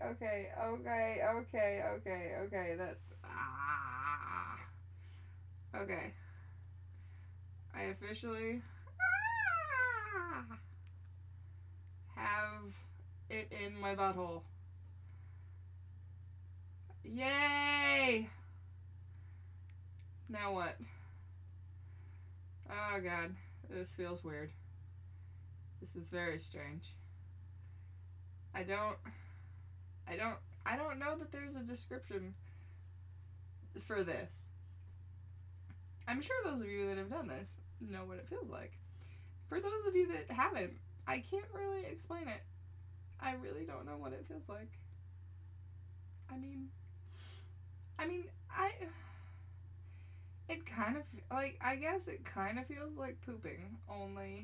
That. Okay. I officially have it in my butthole. Yay! Now what? Oh god, this feels weird. This is very strange. I don't know that there's a description for this. I'm sure those of you that have done this know what it feels like. For those of you that haven't, I can't really explain it. I really don't know what it feels like. I mean, it kind of, like, I guess it kind of feels like pooping, only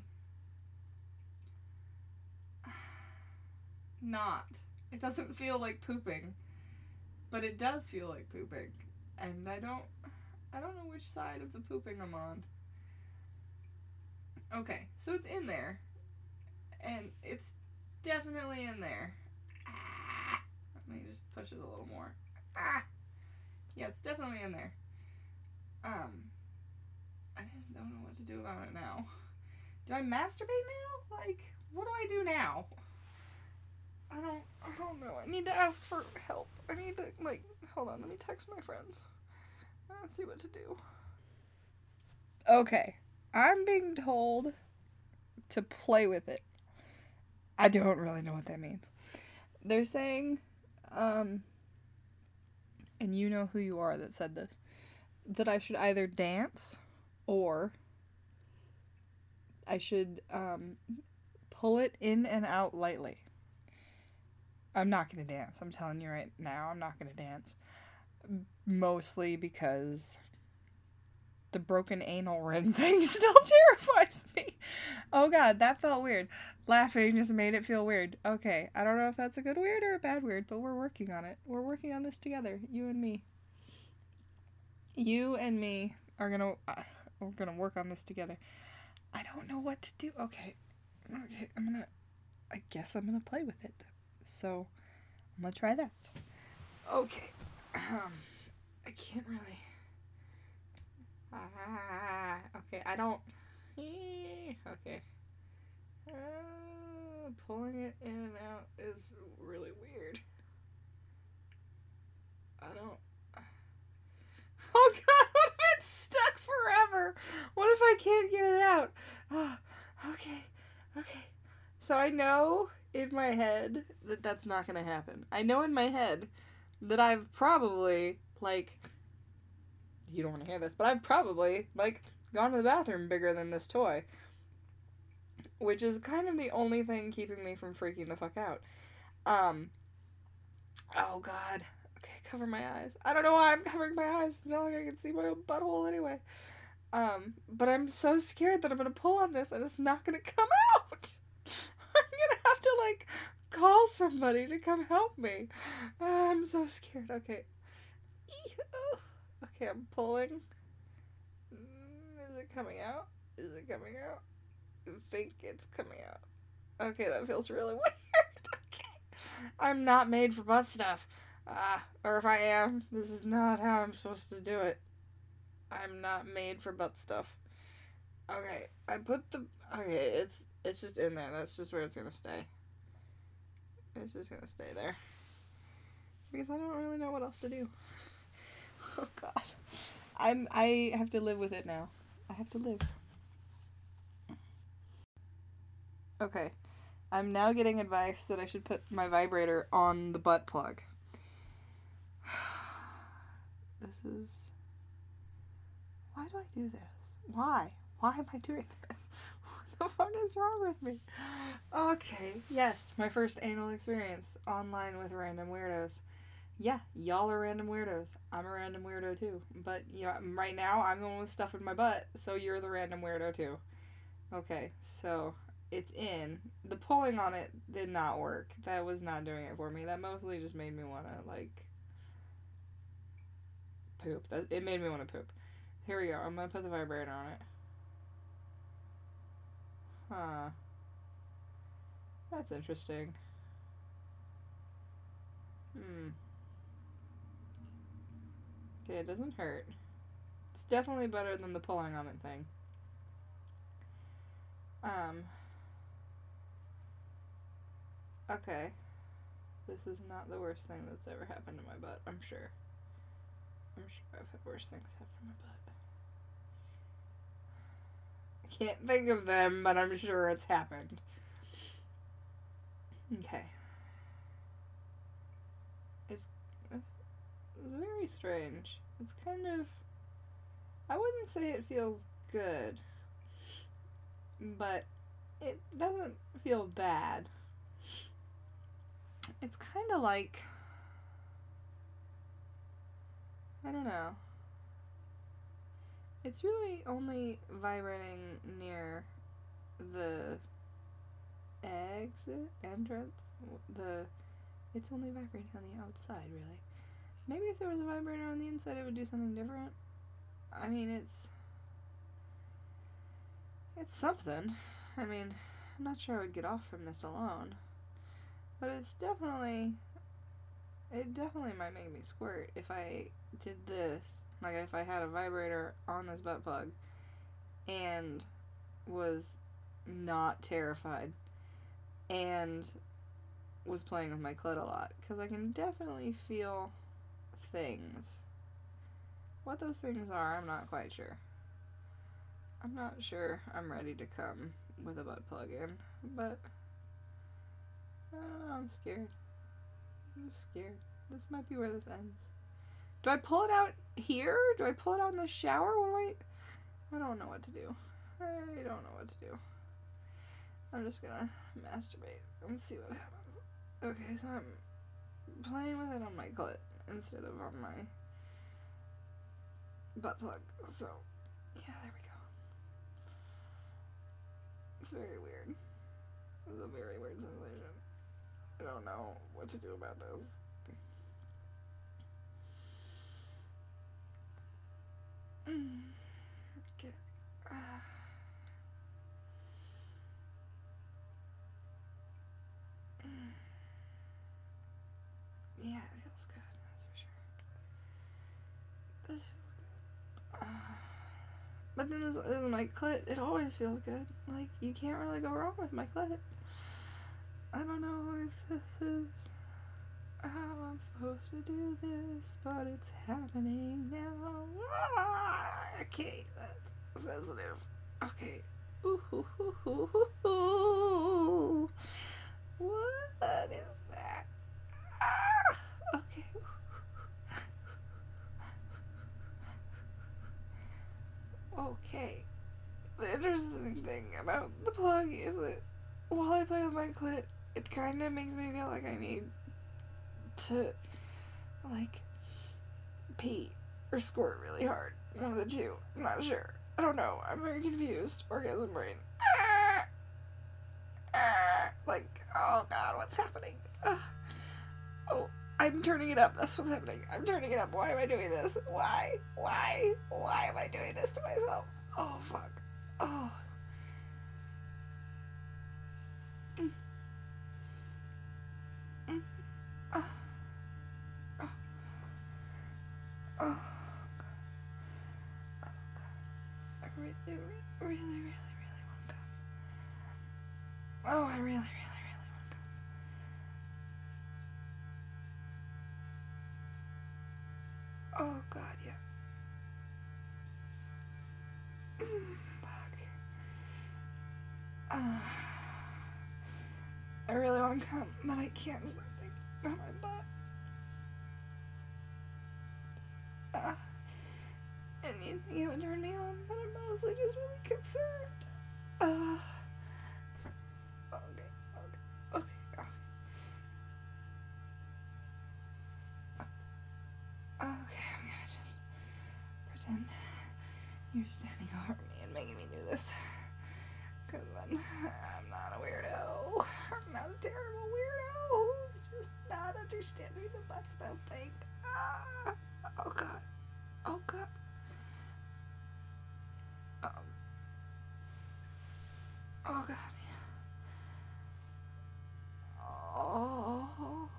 not. It doesn't feel like pooping, but it does feel like pooping, and I don't know which side of the pooping I'm on. Okay, so it's in there, and it's definitely in there. Let me just push it a little more. Yeah, it's definitely in there. I just don't know what to do about it now. Do I masturbate now? Like, what do I do now? I don't know. I need to ask for help. I need to, like, hold on, let me text my friends. Let's see what to do. Okay, I'm being told to play with it. I don't really know what that means. They're saying, and you know who you are that said this, that I should either dance or I should pull it in and out lightly. I'm not going to dance. I'm telling you right now, I'm not going to dance. Mostly because the broken anal ring thing still terrifies me. Oh god, that felt weird. Laughing just made it feel weird. Okay, I don't know if that's a good weird or a bad weird, but we're working on it. We're working on this together, you and me. You and me are gonna we're gonna work on this together. I don't know what to do. Okay, I guess I'm gonna play with it. So I'm gonna try that. Okay. I can't really. Okay, I don't. Okay. Pulling it in and out is really weird. I don't. Oh god, what if it's stuck forever? What if I can't get it out? Okay. So I know in my head that that's not gonna happen. I know in my head that I've probably, like, you don't want to hear this, but I've probably, like, gone to the bathroom bigger than this toy. Which is kind of the only thing keeping me from freaking the fuck out. Oh god. Okay, cover my eyes. I don't know why I'm covering my eyes. It's not like I can see my own butthole anyway. But I'm so scared that I'm gonna pull on this and it's not gonna come out. I'm gonna have to, like, call somebody to come help me. I'm so scared. Okay. Okay, I'm pulling. Is it coming out? Is it coming out? I think it's coming out. Okay, that feels really weird. Okay. I'm not made for butt stuff. Or if I am, this is not how I'm supposed to do it. I'm not made for butt stuff. Okay, I put the... Okay, it's just in there. That's just where it's gonna stay. It's just gonna stay there. Because I don't really know what else to do. Oh god. I have to live with it now. I have to live. Okay. I'm now getting advice that I should put my vibrator on the butt plug. This is... Why do I do this? Why? Why am I doing this? What the fuck is wrong with me? Okay, yes, my first anal experience online with random weirdos. Yeah, y'all are random weirdos. I'm a random weirdo too. But yeah, right now I'm the one with stuff in my butt, so you're the random weirdo too. Okay, so it's in. The pulling on it did not work. That was not doing it for me. That mostly just made me want to, like, poop. It made me want to poop. Here we go. I'm going to put the vibrator on it. Huh. That's interesting. Okay, it doesn't hurt. It's definitely better than the pulling on it thing. Okay. This is not the worst thing that's ever happened to my butt, I'm sure. I'm sure I've had worse things happen to my butt. I can't think of them, but I'm sure it's happened. Okay. It's very strange. It's kind of... I wouldn't say it feels good, but it doesn't feel bad. It's kind of like, I don't know. It's really only vibrating near the entrance. It's only vibrating on the outside, really. Maybe if there was a vibrator on the inside, it would do something different. I mean, it's something. I mean, I'm not sure I would get off from this alone, but it definitely might make me squirt if I did this. Like, if I had a vibrator on this butt plug and was not terrified and was playing with my clit a lot, because I can definitely feel things. What those things are, I'm not quite sure. I'm not sure I'm ready to come with a butt plug in, but I don't know, I'm scared. I'm just scared. This might be where this ends. Do I pull it out here? Do I pull it out in the shower? I don't know what to do. I don't know what to do. I'm just gonna masturbate and see what happens. Okay, so I'm playing with it on my clit instead of on my butt plug. So, yeah, there we go. It's very weird. It's a very weird sensation. I don't know what to do about this. Okay. Yeah, it feels good, that's for sure. This feels good. But then this is my clit. It always feels good. Like, you can't really go wrong with my clit. I don't know if this is how I'm supposed to do this, but it's happening now. Okay, that's sensitive. Okay. Ooh, ooh, ooh, ooh, ooh, ooh. What is that? Okay. Okay. The interesting thing about the plug is that while I play with my clit, it kind of makes me feel like I need to, like, pee or squirt really hard. One of the two. I'm not sure. I don't know. I'm very confused. Orgasm brain. Like, oh god, what's happening? Oh, I'm turning it up. That's what's happening. I'm turning it up. Why am I doing this? Why? Why am I doing this to myself? Oh, fuck. Oh. Oh. Oh. Oh. I really, really want to come. Oh, I really want to come. Oh, God, yeah. Fuck. I really want to come, but I can't stop thinking about my butt. And you would turn me on, but I'm mostly just really concerned. Okay. Okay, I'm gonna just pretend you're standing over me and making me do this. Because then I'm not a weirdo. I'm not a terrible weirdo who's just not understanding the butt stuff thing. Oh god. Oh god. Oh god. Oh.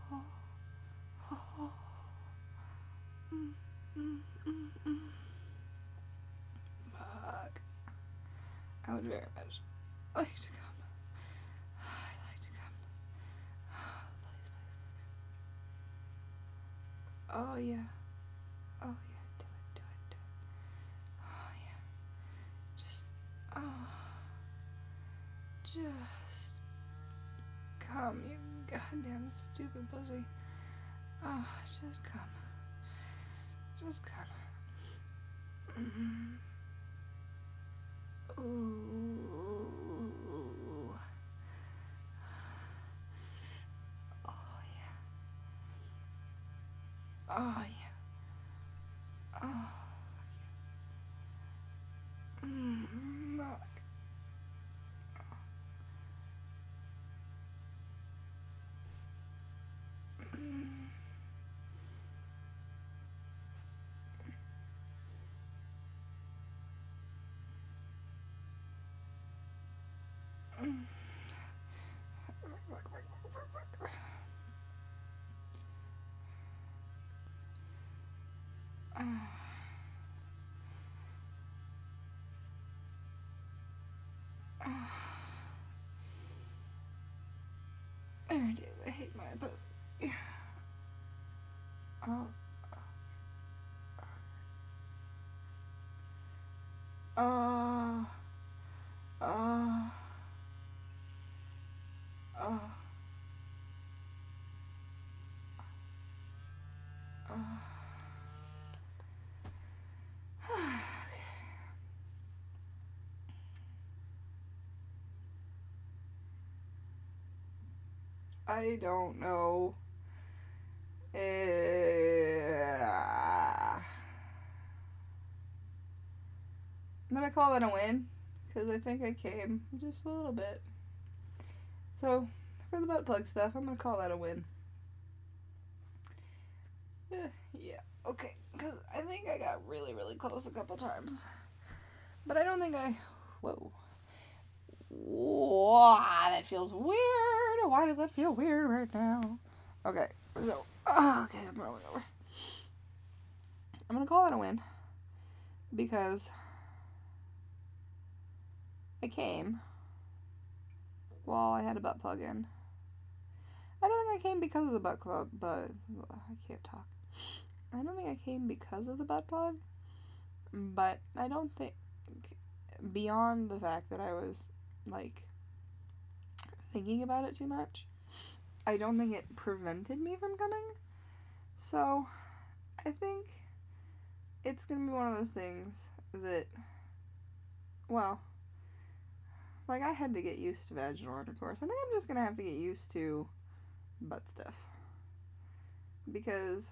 Fuck. I would very much like to come. I'd like to come. Please. Oh yeah. Oh yeah. Do it. Oh yeah. Just come, you goddamn stupid pussy. Oh, just come. Ooh. Oh yeah. Oh yeah. Oh. Look. There it is. I hate my pussy. Oh. Oh. Oh. Oh. Oh. I don't know. I'm gonna call that a win, because I think I came just a little bit. So, for the butt plug stuff, I'm gonna call that a win. Yeah, okay, because I think I got really, really close a couple times. But I don't think I... Whoa. Whoa, that feels weird. Why does that feel weird right now? Okay, so... okay, I'm rolling over. I'm gonna call that a win, because I came while I had a butt plug in. I don't think I came because of the butt plug, but I can't talk. I don't think I came because of the butt plug, but I don't think, beyond the fact that I was, like, thinking about it too much, I don't think it prevented me from coming. So, I think it's gonna be one of those things that, well, like, I had to get used to vaginal intercourse. I think I'm just gonna have to get used to butt stuff. Because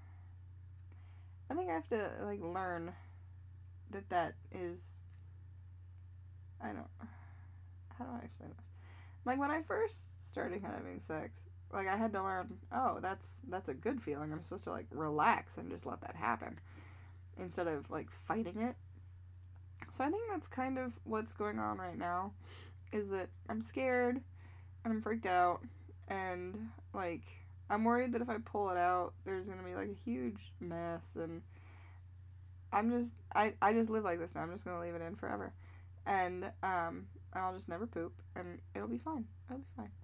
I think I have to, like, learn that is, I don't, how do I explain this? Like, when I first started having sex, like, I had to learn, oh, that's a good feeling. I'm supposed to, like, relax and just let that happen instead of, like, fighting it. So I think that's kind of what's going on right now, is that I'm scared and I'm freaked out, and, like, I'm worried that if I pull it out, there's gonna be, like, a huge mess, and I just live like this now. I'm just gonna leave it in forever. And I'll just never poop, and it'll be fine. It'll be fine.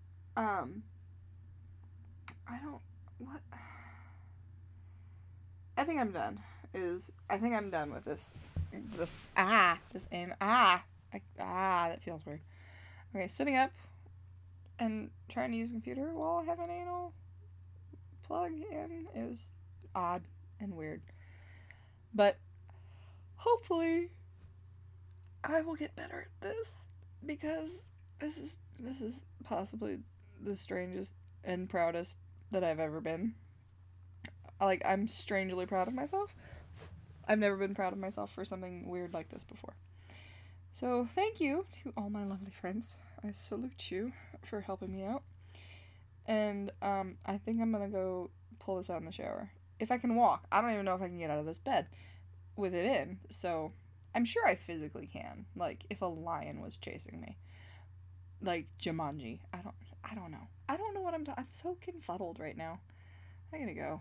I think I'm done. I think I'm done with this aim. That feels weird. Okay, sitting up and trying to use a computer while I have an anal plug in is odd and weird. But hopefully I will get better at this, because this is possibly the strangest and proudest that I've ever been. Like, I'm strangely proud of myself. I've never been proud of myself for something weird like this before. So thank you to all my lovely friends. I salute you for helping me out. And I think I'm gonna go pull this out in the shower. If I can walk. I don't even know if I can get out of this bed with it in. So I'm sure I physically can. Like, if a lion was chasing me. Like Jumanji. I don't know. I don't know what I'm so confuddled right now. I gotta go.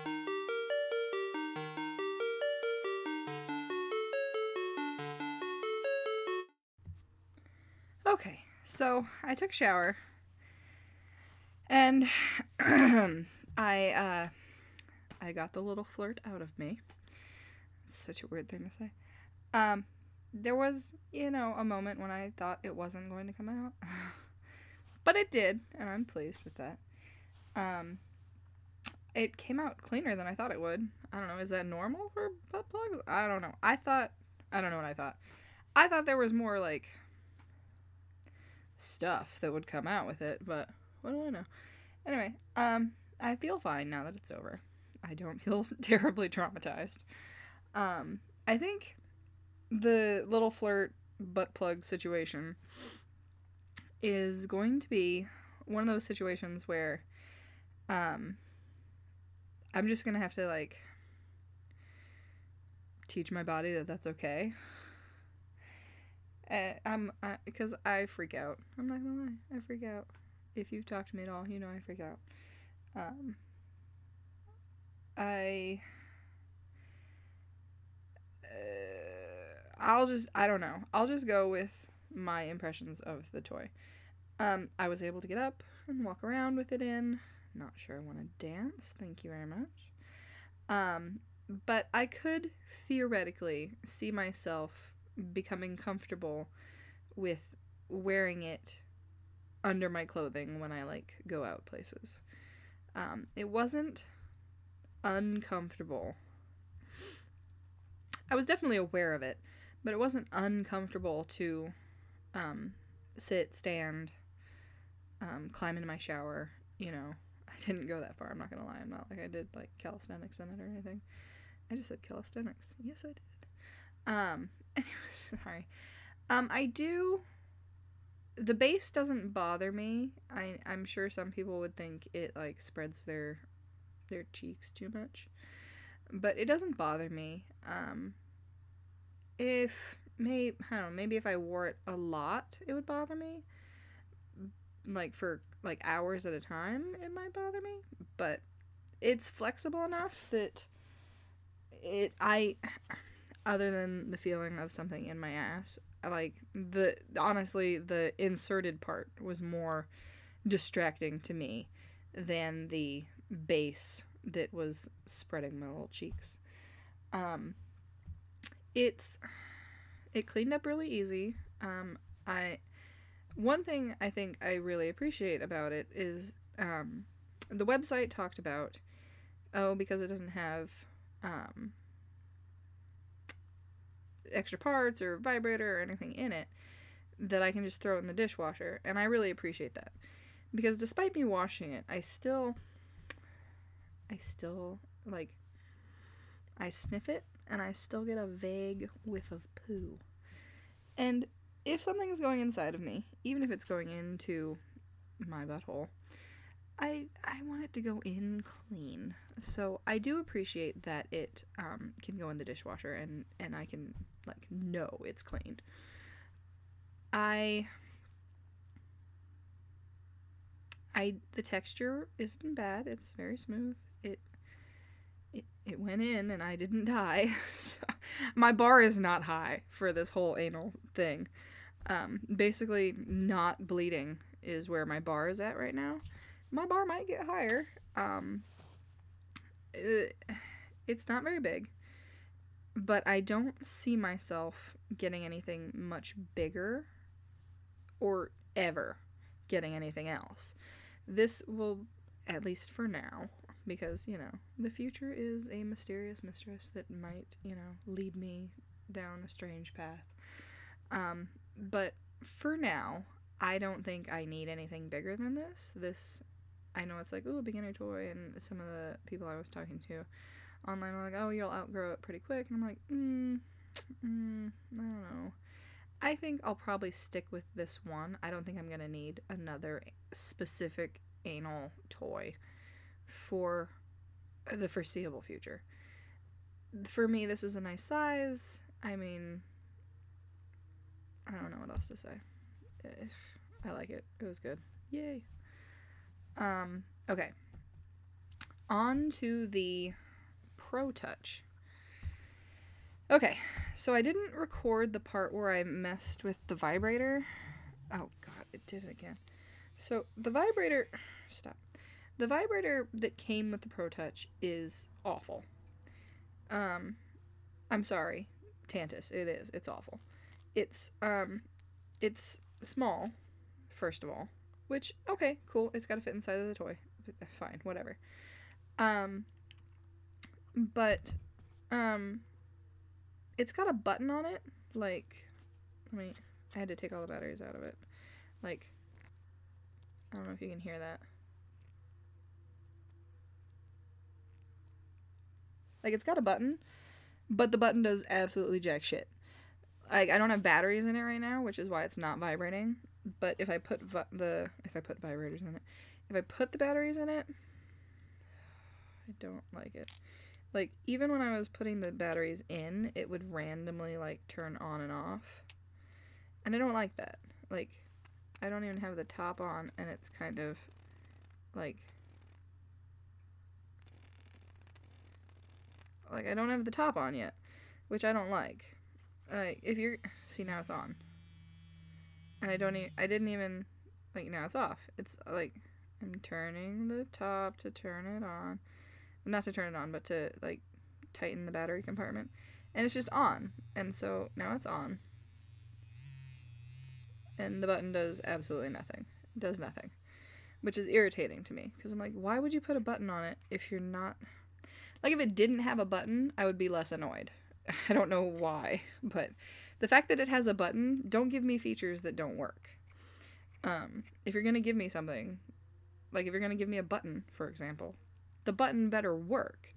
Okay, so I took a shower, and I got the little flirt out of me. It's such a weird thing to say. There was, a moment when I thought it wasn't going to come out, but it did, and I'm pleased with that. It came out cleaner than I thought it would. I don't know. Is that normal for butt plugs? I don't know. I don't know what I thought. I thought there was more, like, stuff that would come out with it, but what do I know? Anyway, I feel fine now that it's over. I don't feel terribly traumatized. I think the little flirt butt plug situation is going to be one of those situations where, I'm just gonna have to, like, teach my body that that's okay. Because I freak out. I'm not gonna lie, I freak out. If you've talked to me at all, you know I freak out. I don't know. I'll just go with my impressions of the toy. I was able to get up and walk around with it in. Not sure I want to dance. Thank you very much. But I could theoretically see myself becoming comfortable with wearing it under my clothing when I, like, go out places. It wasn't uncomfortable. I was definitely aware of it, but it wasn't uncomfortable to sit, stand, climb into my shower, you know. I didn't go that far, I'm not gonna lie. I'm not like I did, like, calisthenics in it or anything. I just said calisthenics. Yes, I did. Anyways, sorry. The base doesn't bother me. I'm sure some people would think it, like, spreads their cheeks too much. But it doesn't bother me. I don't know, maybe if I wore it a lot, it would bother me. Like, for, like, hours at a time, it might bother me. But it's flexible enough that other than the feeling of something in my ass, like, honestly, the inserted part was more distracting to me than the base that was spreading my little cheeks. It cleaned up really easy. One thing I think I really appreciate about it is, the website talked about, because it doesn't have, extra parts or vibrator or anything in it, that I can just throw it in the dishwasher, and I really appreciate that. Because despite me washing it, I still, like, I sniff it, and I still get a vague whiff of poo. And if something is going inside of me, even if it's going into my butthole, I want it to go in clean. So I do appreciate that it can go in the dishwasher and I can, like, know it's cleaned. The texture isn't bad. It's very smooth. It went in and I didn't die. So my bar is not high for this whole anal thing. Basically, not bleeding is where my bar is at right now. My bar might get higher. It's not very big, but I don't see myself getting anything much bigger or ever getting anything else. This will, at least for now, because, you know, the future is a mysterious mistress that might, you know, lead me down a strange path. But for now, I don't think I need anything bigger than this. I know it's like, ooh, a beginner toy, and some of the people I was talking to online were like, oh, you'll outgrow it pretty quick, and I'm like, I don't know. I think I'll probably stick with this one. I don't think I'm gonna need another specific anal toy for the foreseeable future. For me, this is a nice size. I mean, I don't know what else to say. I like it. It was good. Yay. Okay. On to the Pro Touch. Okay, so I didn't record the part where I messed with the vibrator. Oh god, it did it again. So the vibrator... Stop. The vibrator that came with the Pro Touch is awful. I'm sorry, Tantus. It is. It's awful. It's small, first of all. Which, okay, cool. It's got to fit inside of the toy. Fine, whatever. Um, but, it's got a button on it. Like, I had to take all the batteries out of it. Like, I don't know if you can hear that. Like, it's got a button, but the button does absolutely jack shit. Like, I don't have batteries in it right now, which is why it's not vibrating. But if I put vibrators in it, if I put the batteries in it, I don't like it. Like, even when I was putting the batteries in, it would randomly, like, turn on and off. And I don't like that. Like, I don't even have the top on, and it's kind of, like, I don't have the top on yet, which I don't like. If you're, see, now it's on. And I didn't even, like, now it's off. It's, like, I'm turning the top to turn it on. Not to turn it on, but to, like, tighten the battery compartment. And it's just on. And so now it's on. And the button does absolutely nothing. It does nothing. Which is irritating to me. Because I'm like, why would you put a button on it if you're not... Like, if it didn't have a button, I would be less annoyed. I don't know why. But the fact that it has a button, don't give me features that don't work. If you're going to give me something, like if you're going to give me a button, for example, the button better work.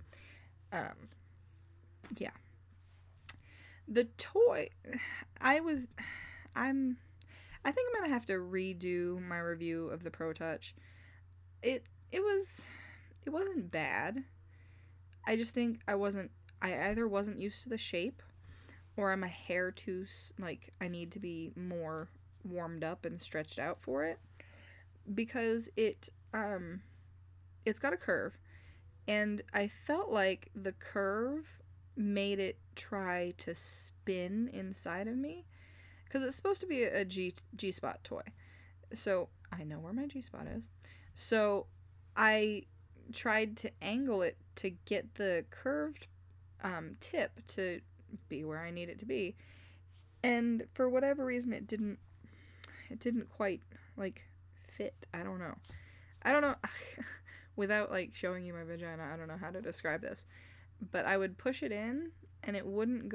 Yeah. The toy, I think I'm gonna have to redo my review of the Pro Touch. It wasn't bad. I just think I either wasn't used to the shape, or I'm a hair too, like, I need to be more warmed up and stretched out for it, because it's got a curve, and I felt like the curve made it try to spin inside of me, because it's supposed to be a G-spot toy, so I know where my G-spot is. So I tried to angle it to get the curved tip to be where I need it to be, and for whatever reason it didn't quite, like, fit. I don't know without, like, showing you my vagina, I don't know how to describe this, but I would push it in and it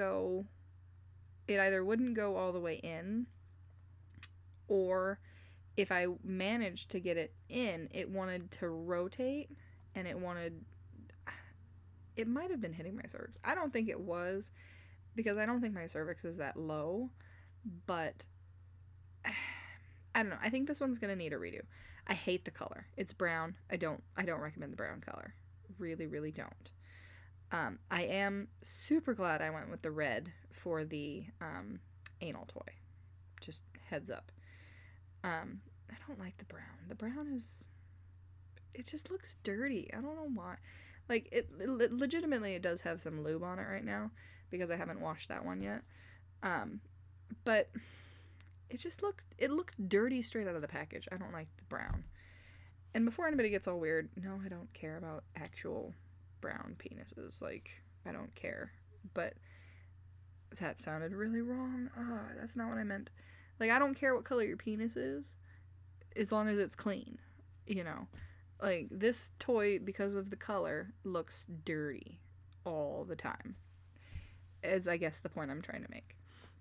either wouldn't go all the way in, or if I managed to get it in, it wanted to rotate, and it might have been hitting my cervix. I don't think it was, because I don't think my cervix is that low, but I don't know. I think this one's gonna need a redo. I hate the color. It's brown. I don't recommend the brown color. Really, really don't. I am super glad I went with the red for the anal toy. Just heads up. I don't like the brown. The brown it just looks dirty. I don't know why. Like, it legitimately, it does have some lube on it right now, because I haven't washed that one yet. But it looked dirty straight out of the package. I don't like the brown. And before anybody gets all weird, no, I don't care about actual brown penises. Like, I don't care. But that sounded really wrong. That's not what I meant. Like, I don't care what color your penis is, as long as it's clean, you know? Like, this toy, because of the color, looks dirty all the time, is, I guess, the point I'm trying to make.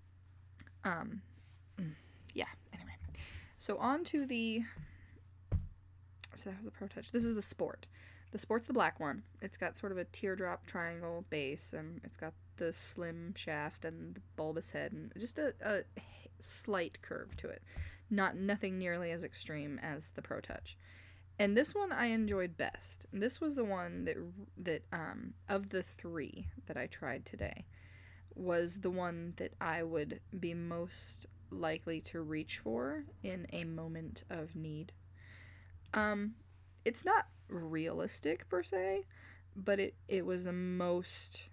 Yeah, anyway. So on to so that was the Pro Touch. This is the Sport. The Sport's the black one. It's got sort of a teardrop triangle base, and it's got the slim shaft and the bulbous head, and just a slight curve to it. Nothing nearly as extreme as the Pro Touch. And this one I enjoyed best. This was the one that of the three that I tried today, was the one that I would be most likely to reach for in a moment of need. It's not realistic per se, but it was the most...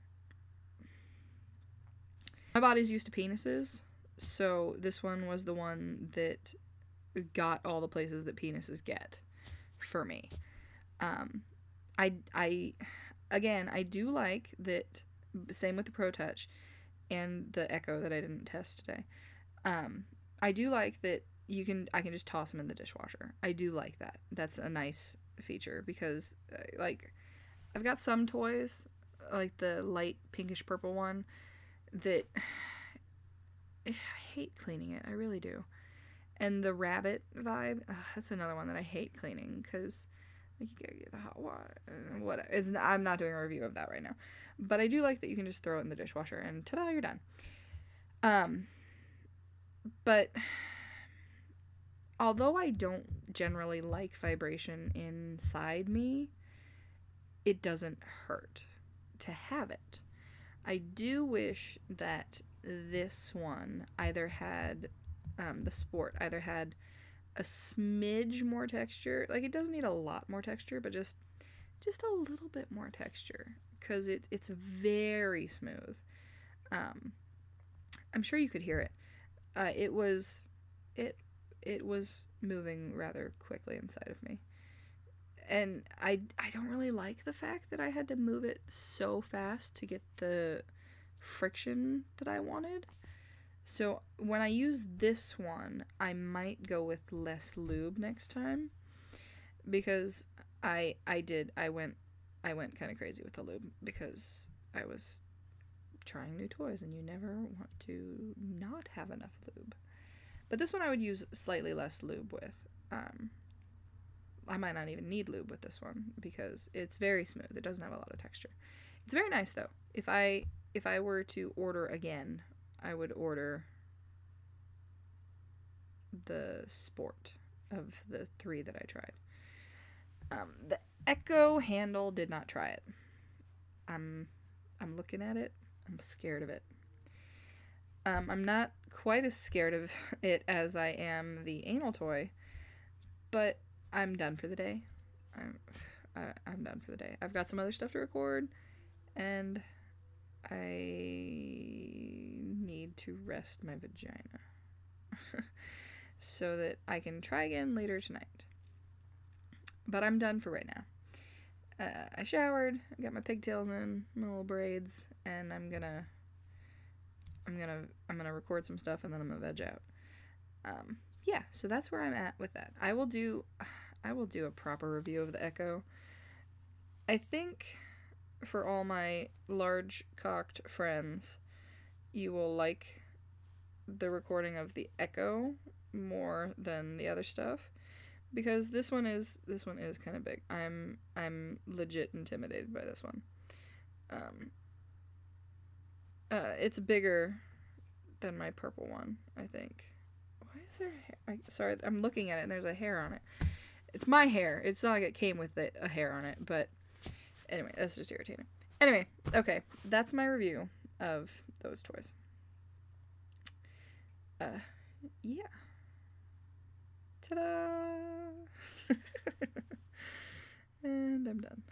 My body's used to penises, so this one was the one that got all the places that penises get for me. I do like that, same with the Pro Touch and the Echo that I didn't test today. I do like that I can just toss them in the dishwasher. I do like that. That's a nice feature, because like, I've got some toys, like the light pinkish purple one, that I hate cleaning it. I really do. And the rabbit vibe, that's another one that I hate cleaning because like, you gotta get the hot water. I'm not doing a review of that right now. But I do like that you can just throw it in the dishwasher and ta-da, you're done. But although I don't generally like vibration inside me, it doesn't hurt to have it. I do wish that this one either had, the Sport either had a smidge more texture. Like, it doesn't need a lot more texture, but just a little bit more texture, because it's very smooth. I'm sure you could hear it. It was moving rather quickly inside of me. And I don't really like the fact that I had to move it so fast to get the friction that I wanted. So when I use this one, I might go with less lube next time, because I went kind of crazy with the lube because I was trying new toys and you never want to not have enough lube. But this one I would use slightly less lube with. I might not even need lube with this one because it's very smooth. It doesn't have a lot of texture. It's very nice though. If I were to order again, I would order the Sport of the 3 that I tried. The Echo handle, did not try it. I'm looking at it. I'm scared of it. I'm not quite as scared of it as I am the anal toy, but I'm done for the day. I'm done for the day. I've got some other stuff to record, and I need to rest my vagina so that I can try again later tonight. But I'm done for right now. I showered, I got my pigtails in, my little braids, and I'm gonna record some stuff, and then I'm gonna veg out. Yeah, so that's where I'm at with that. I will do a proper review of the Echo. I think for all my large-cocked friends, you will like the recording of the Echo more than the other stuff, because this one is kind of big. I'm legit intimidated by this one. It's bigger than my purple one, I think. Why is there hair? Sorry, I'm looking at it and there's a hair on it. It's my hair. It's not like it came with a hair on it, but anyway, that's just irritating. Anyway, okay, that's my review of those toys. Yeah. Ta-da! And I'm done.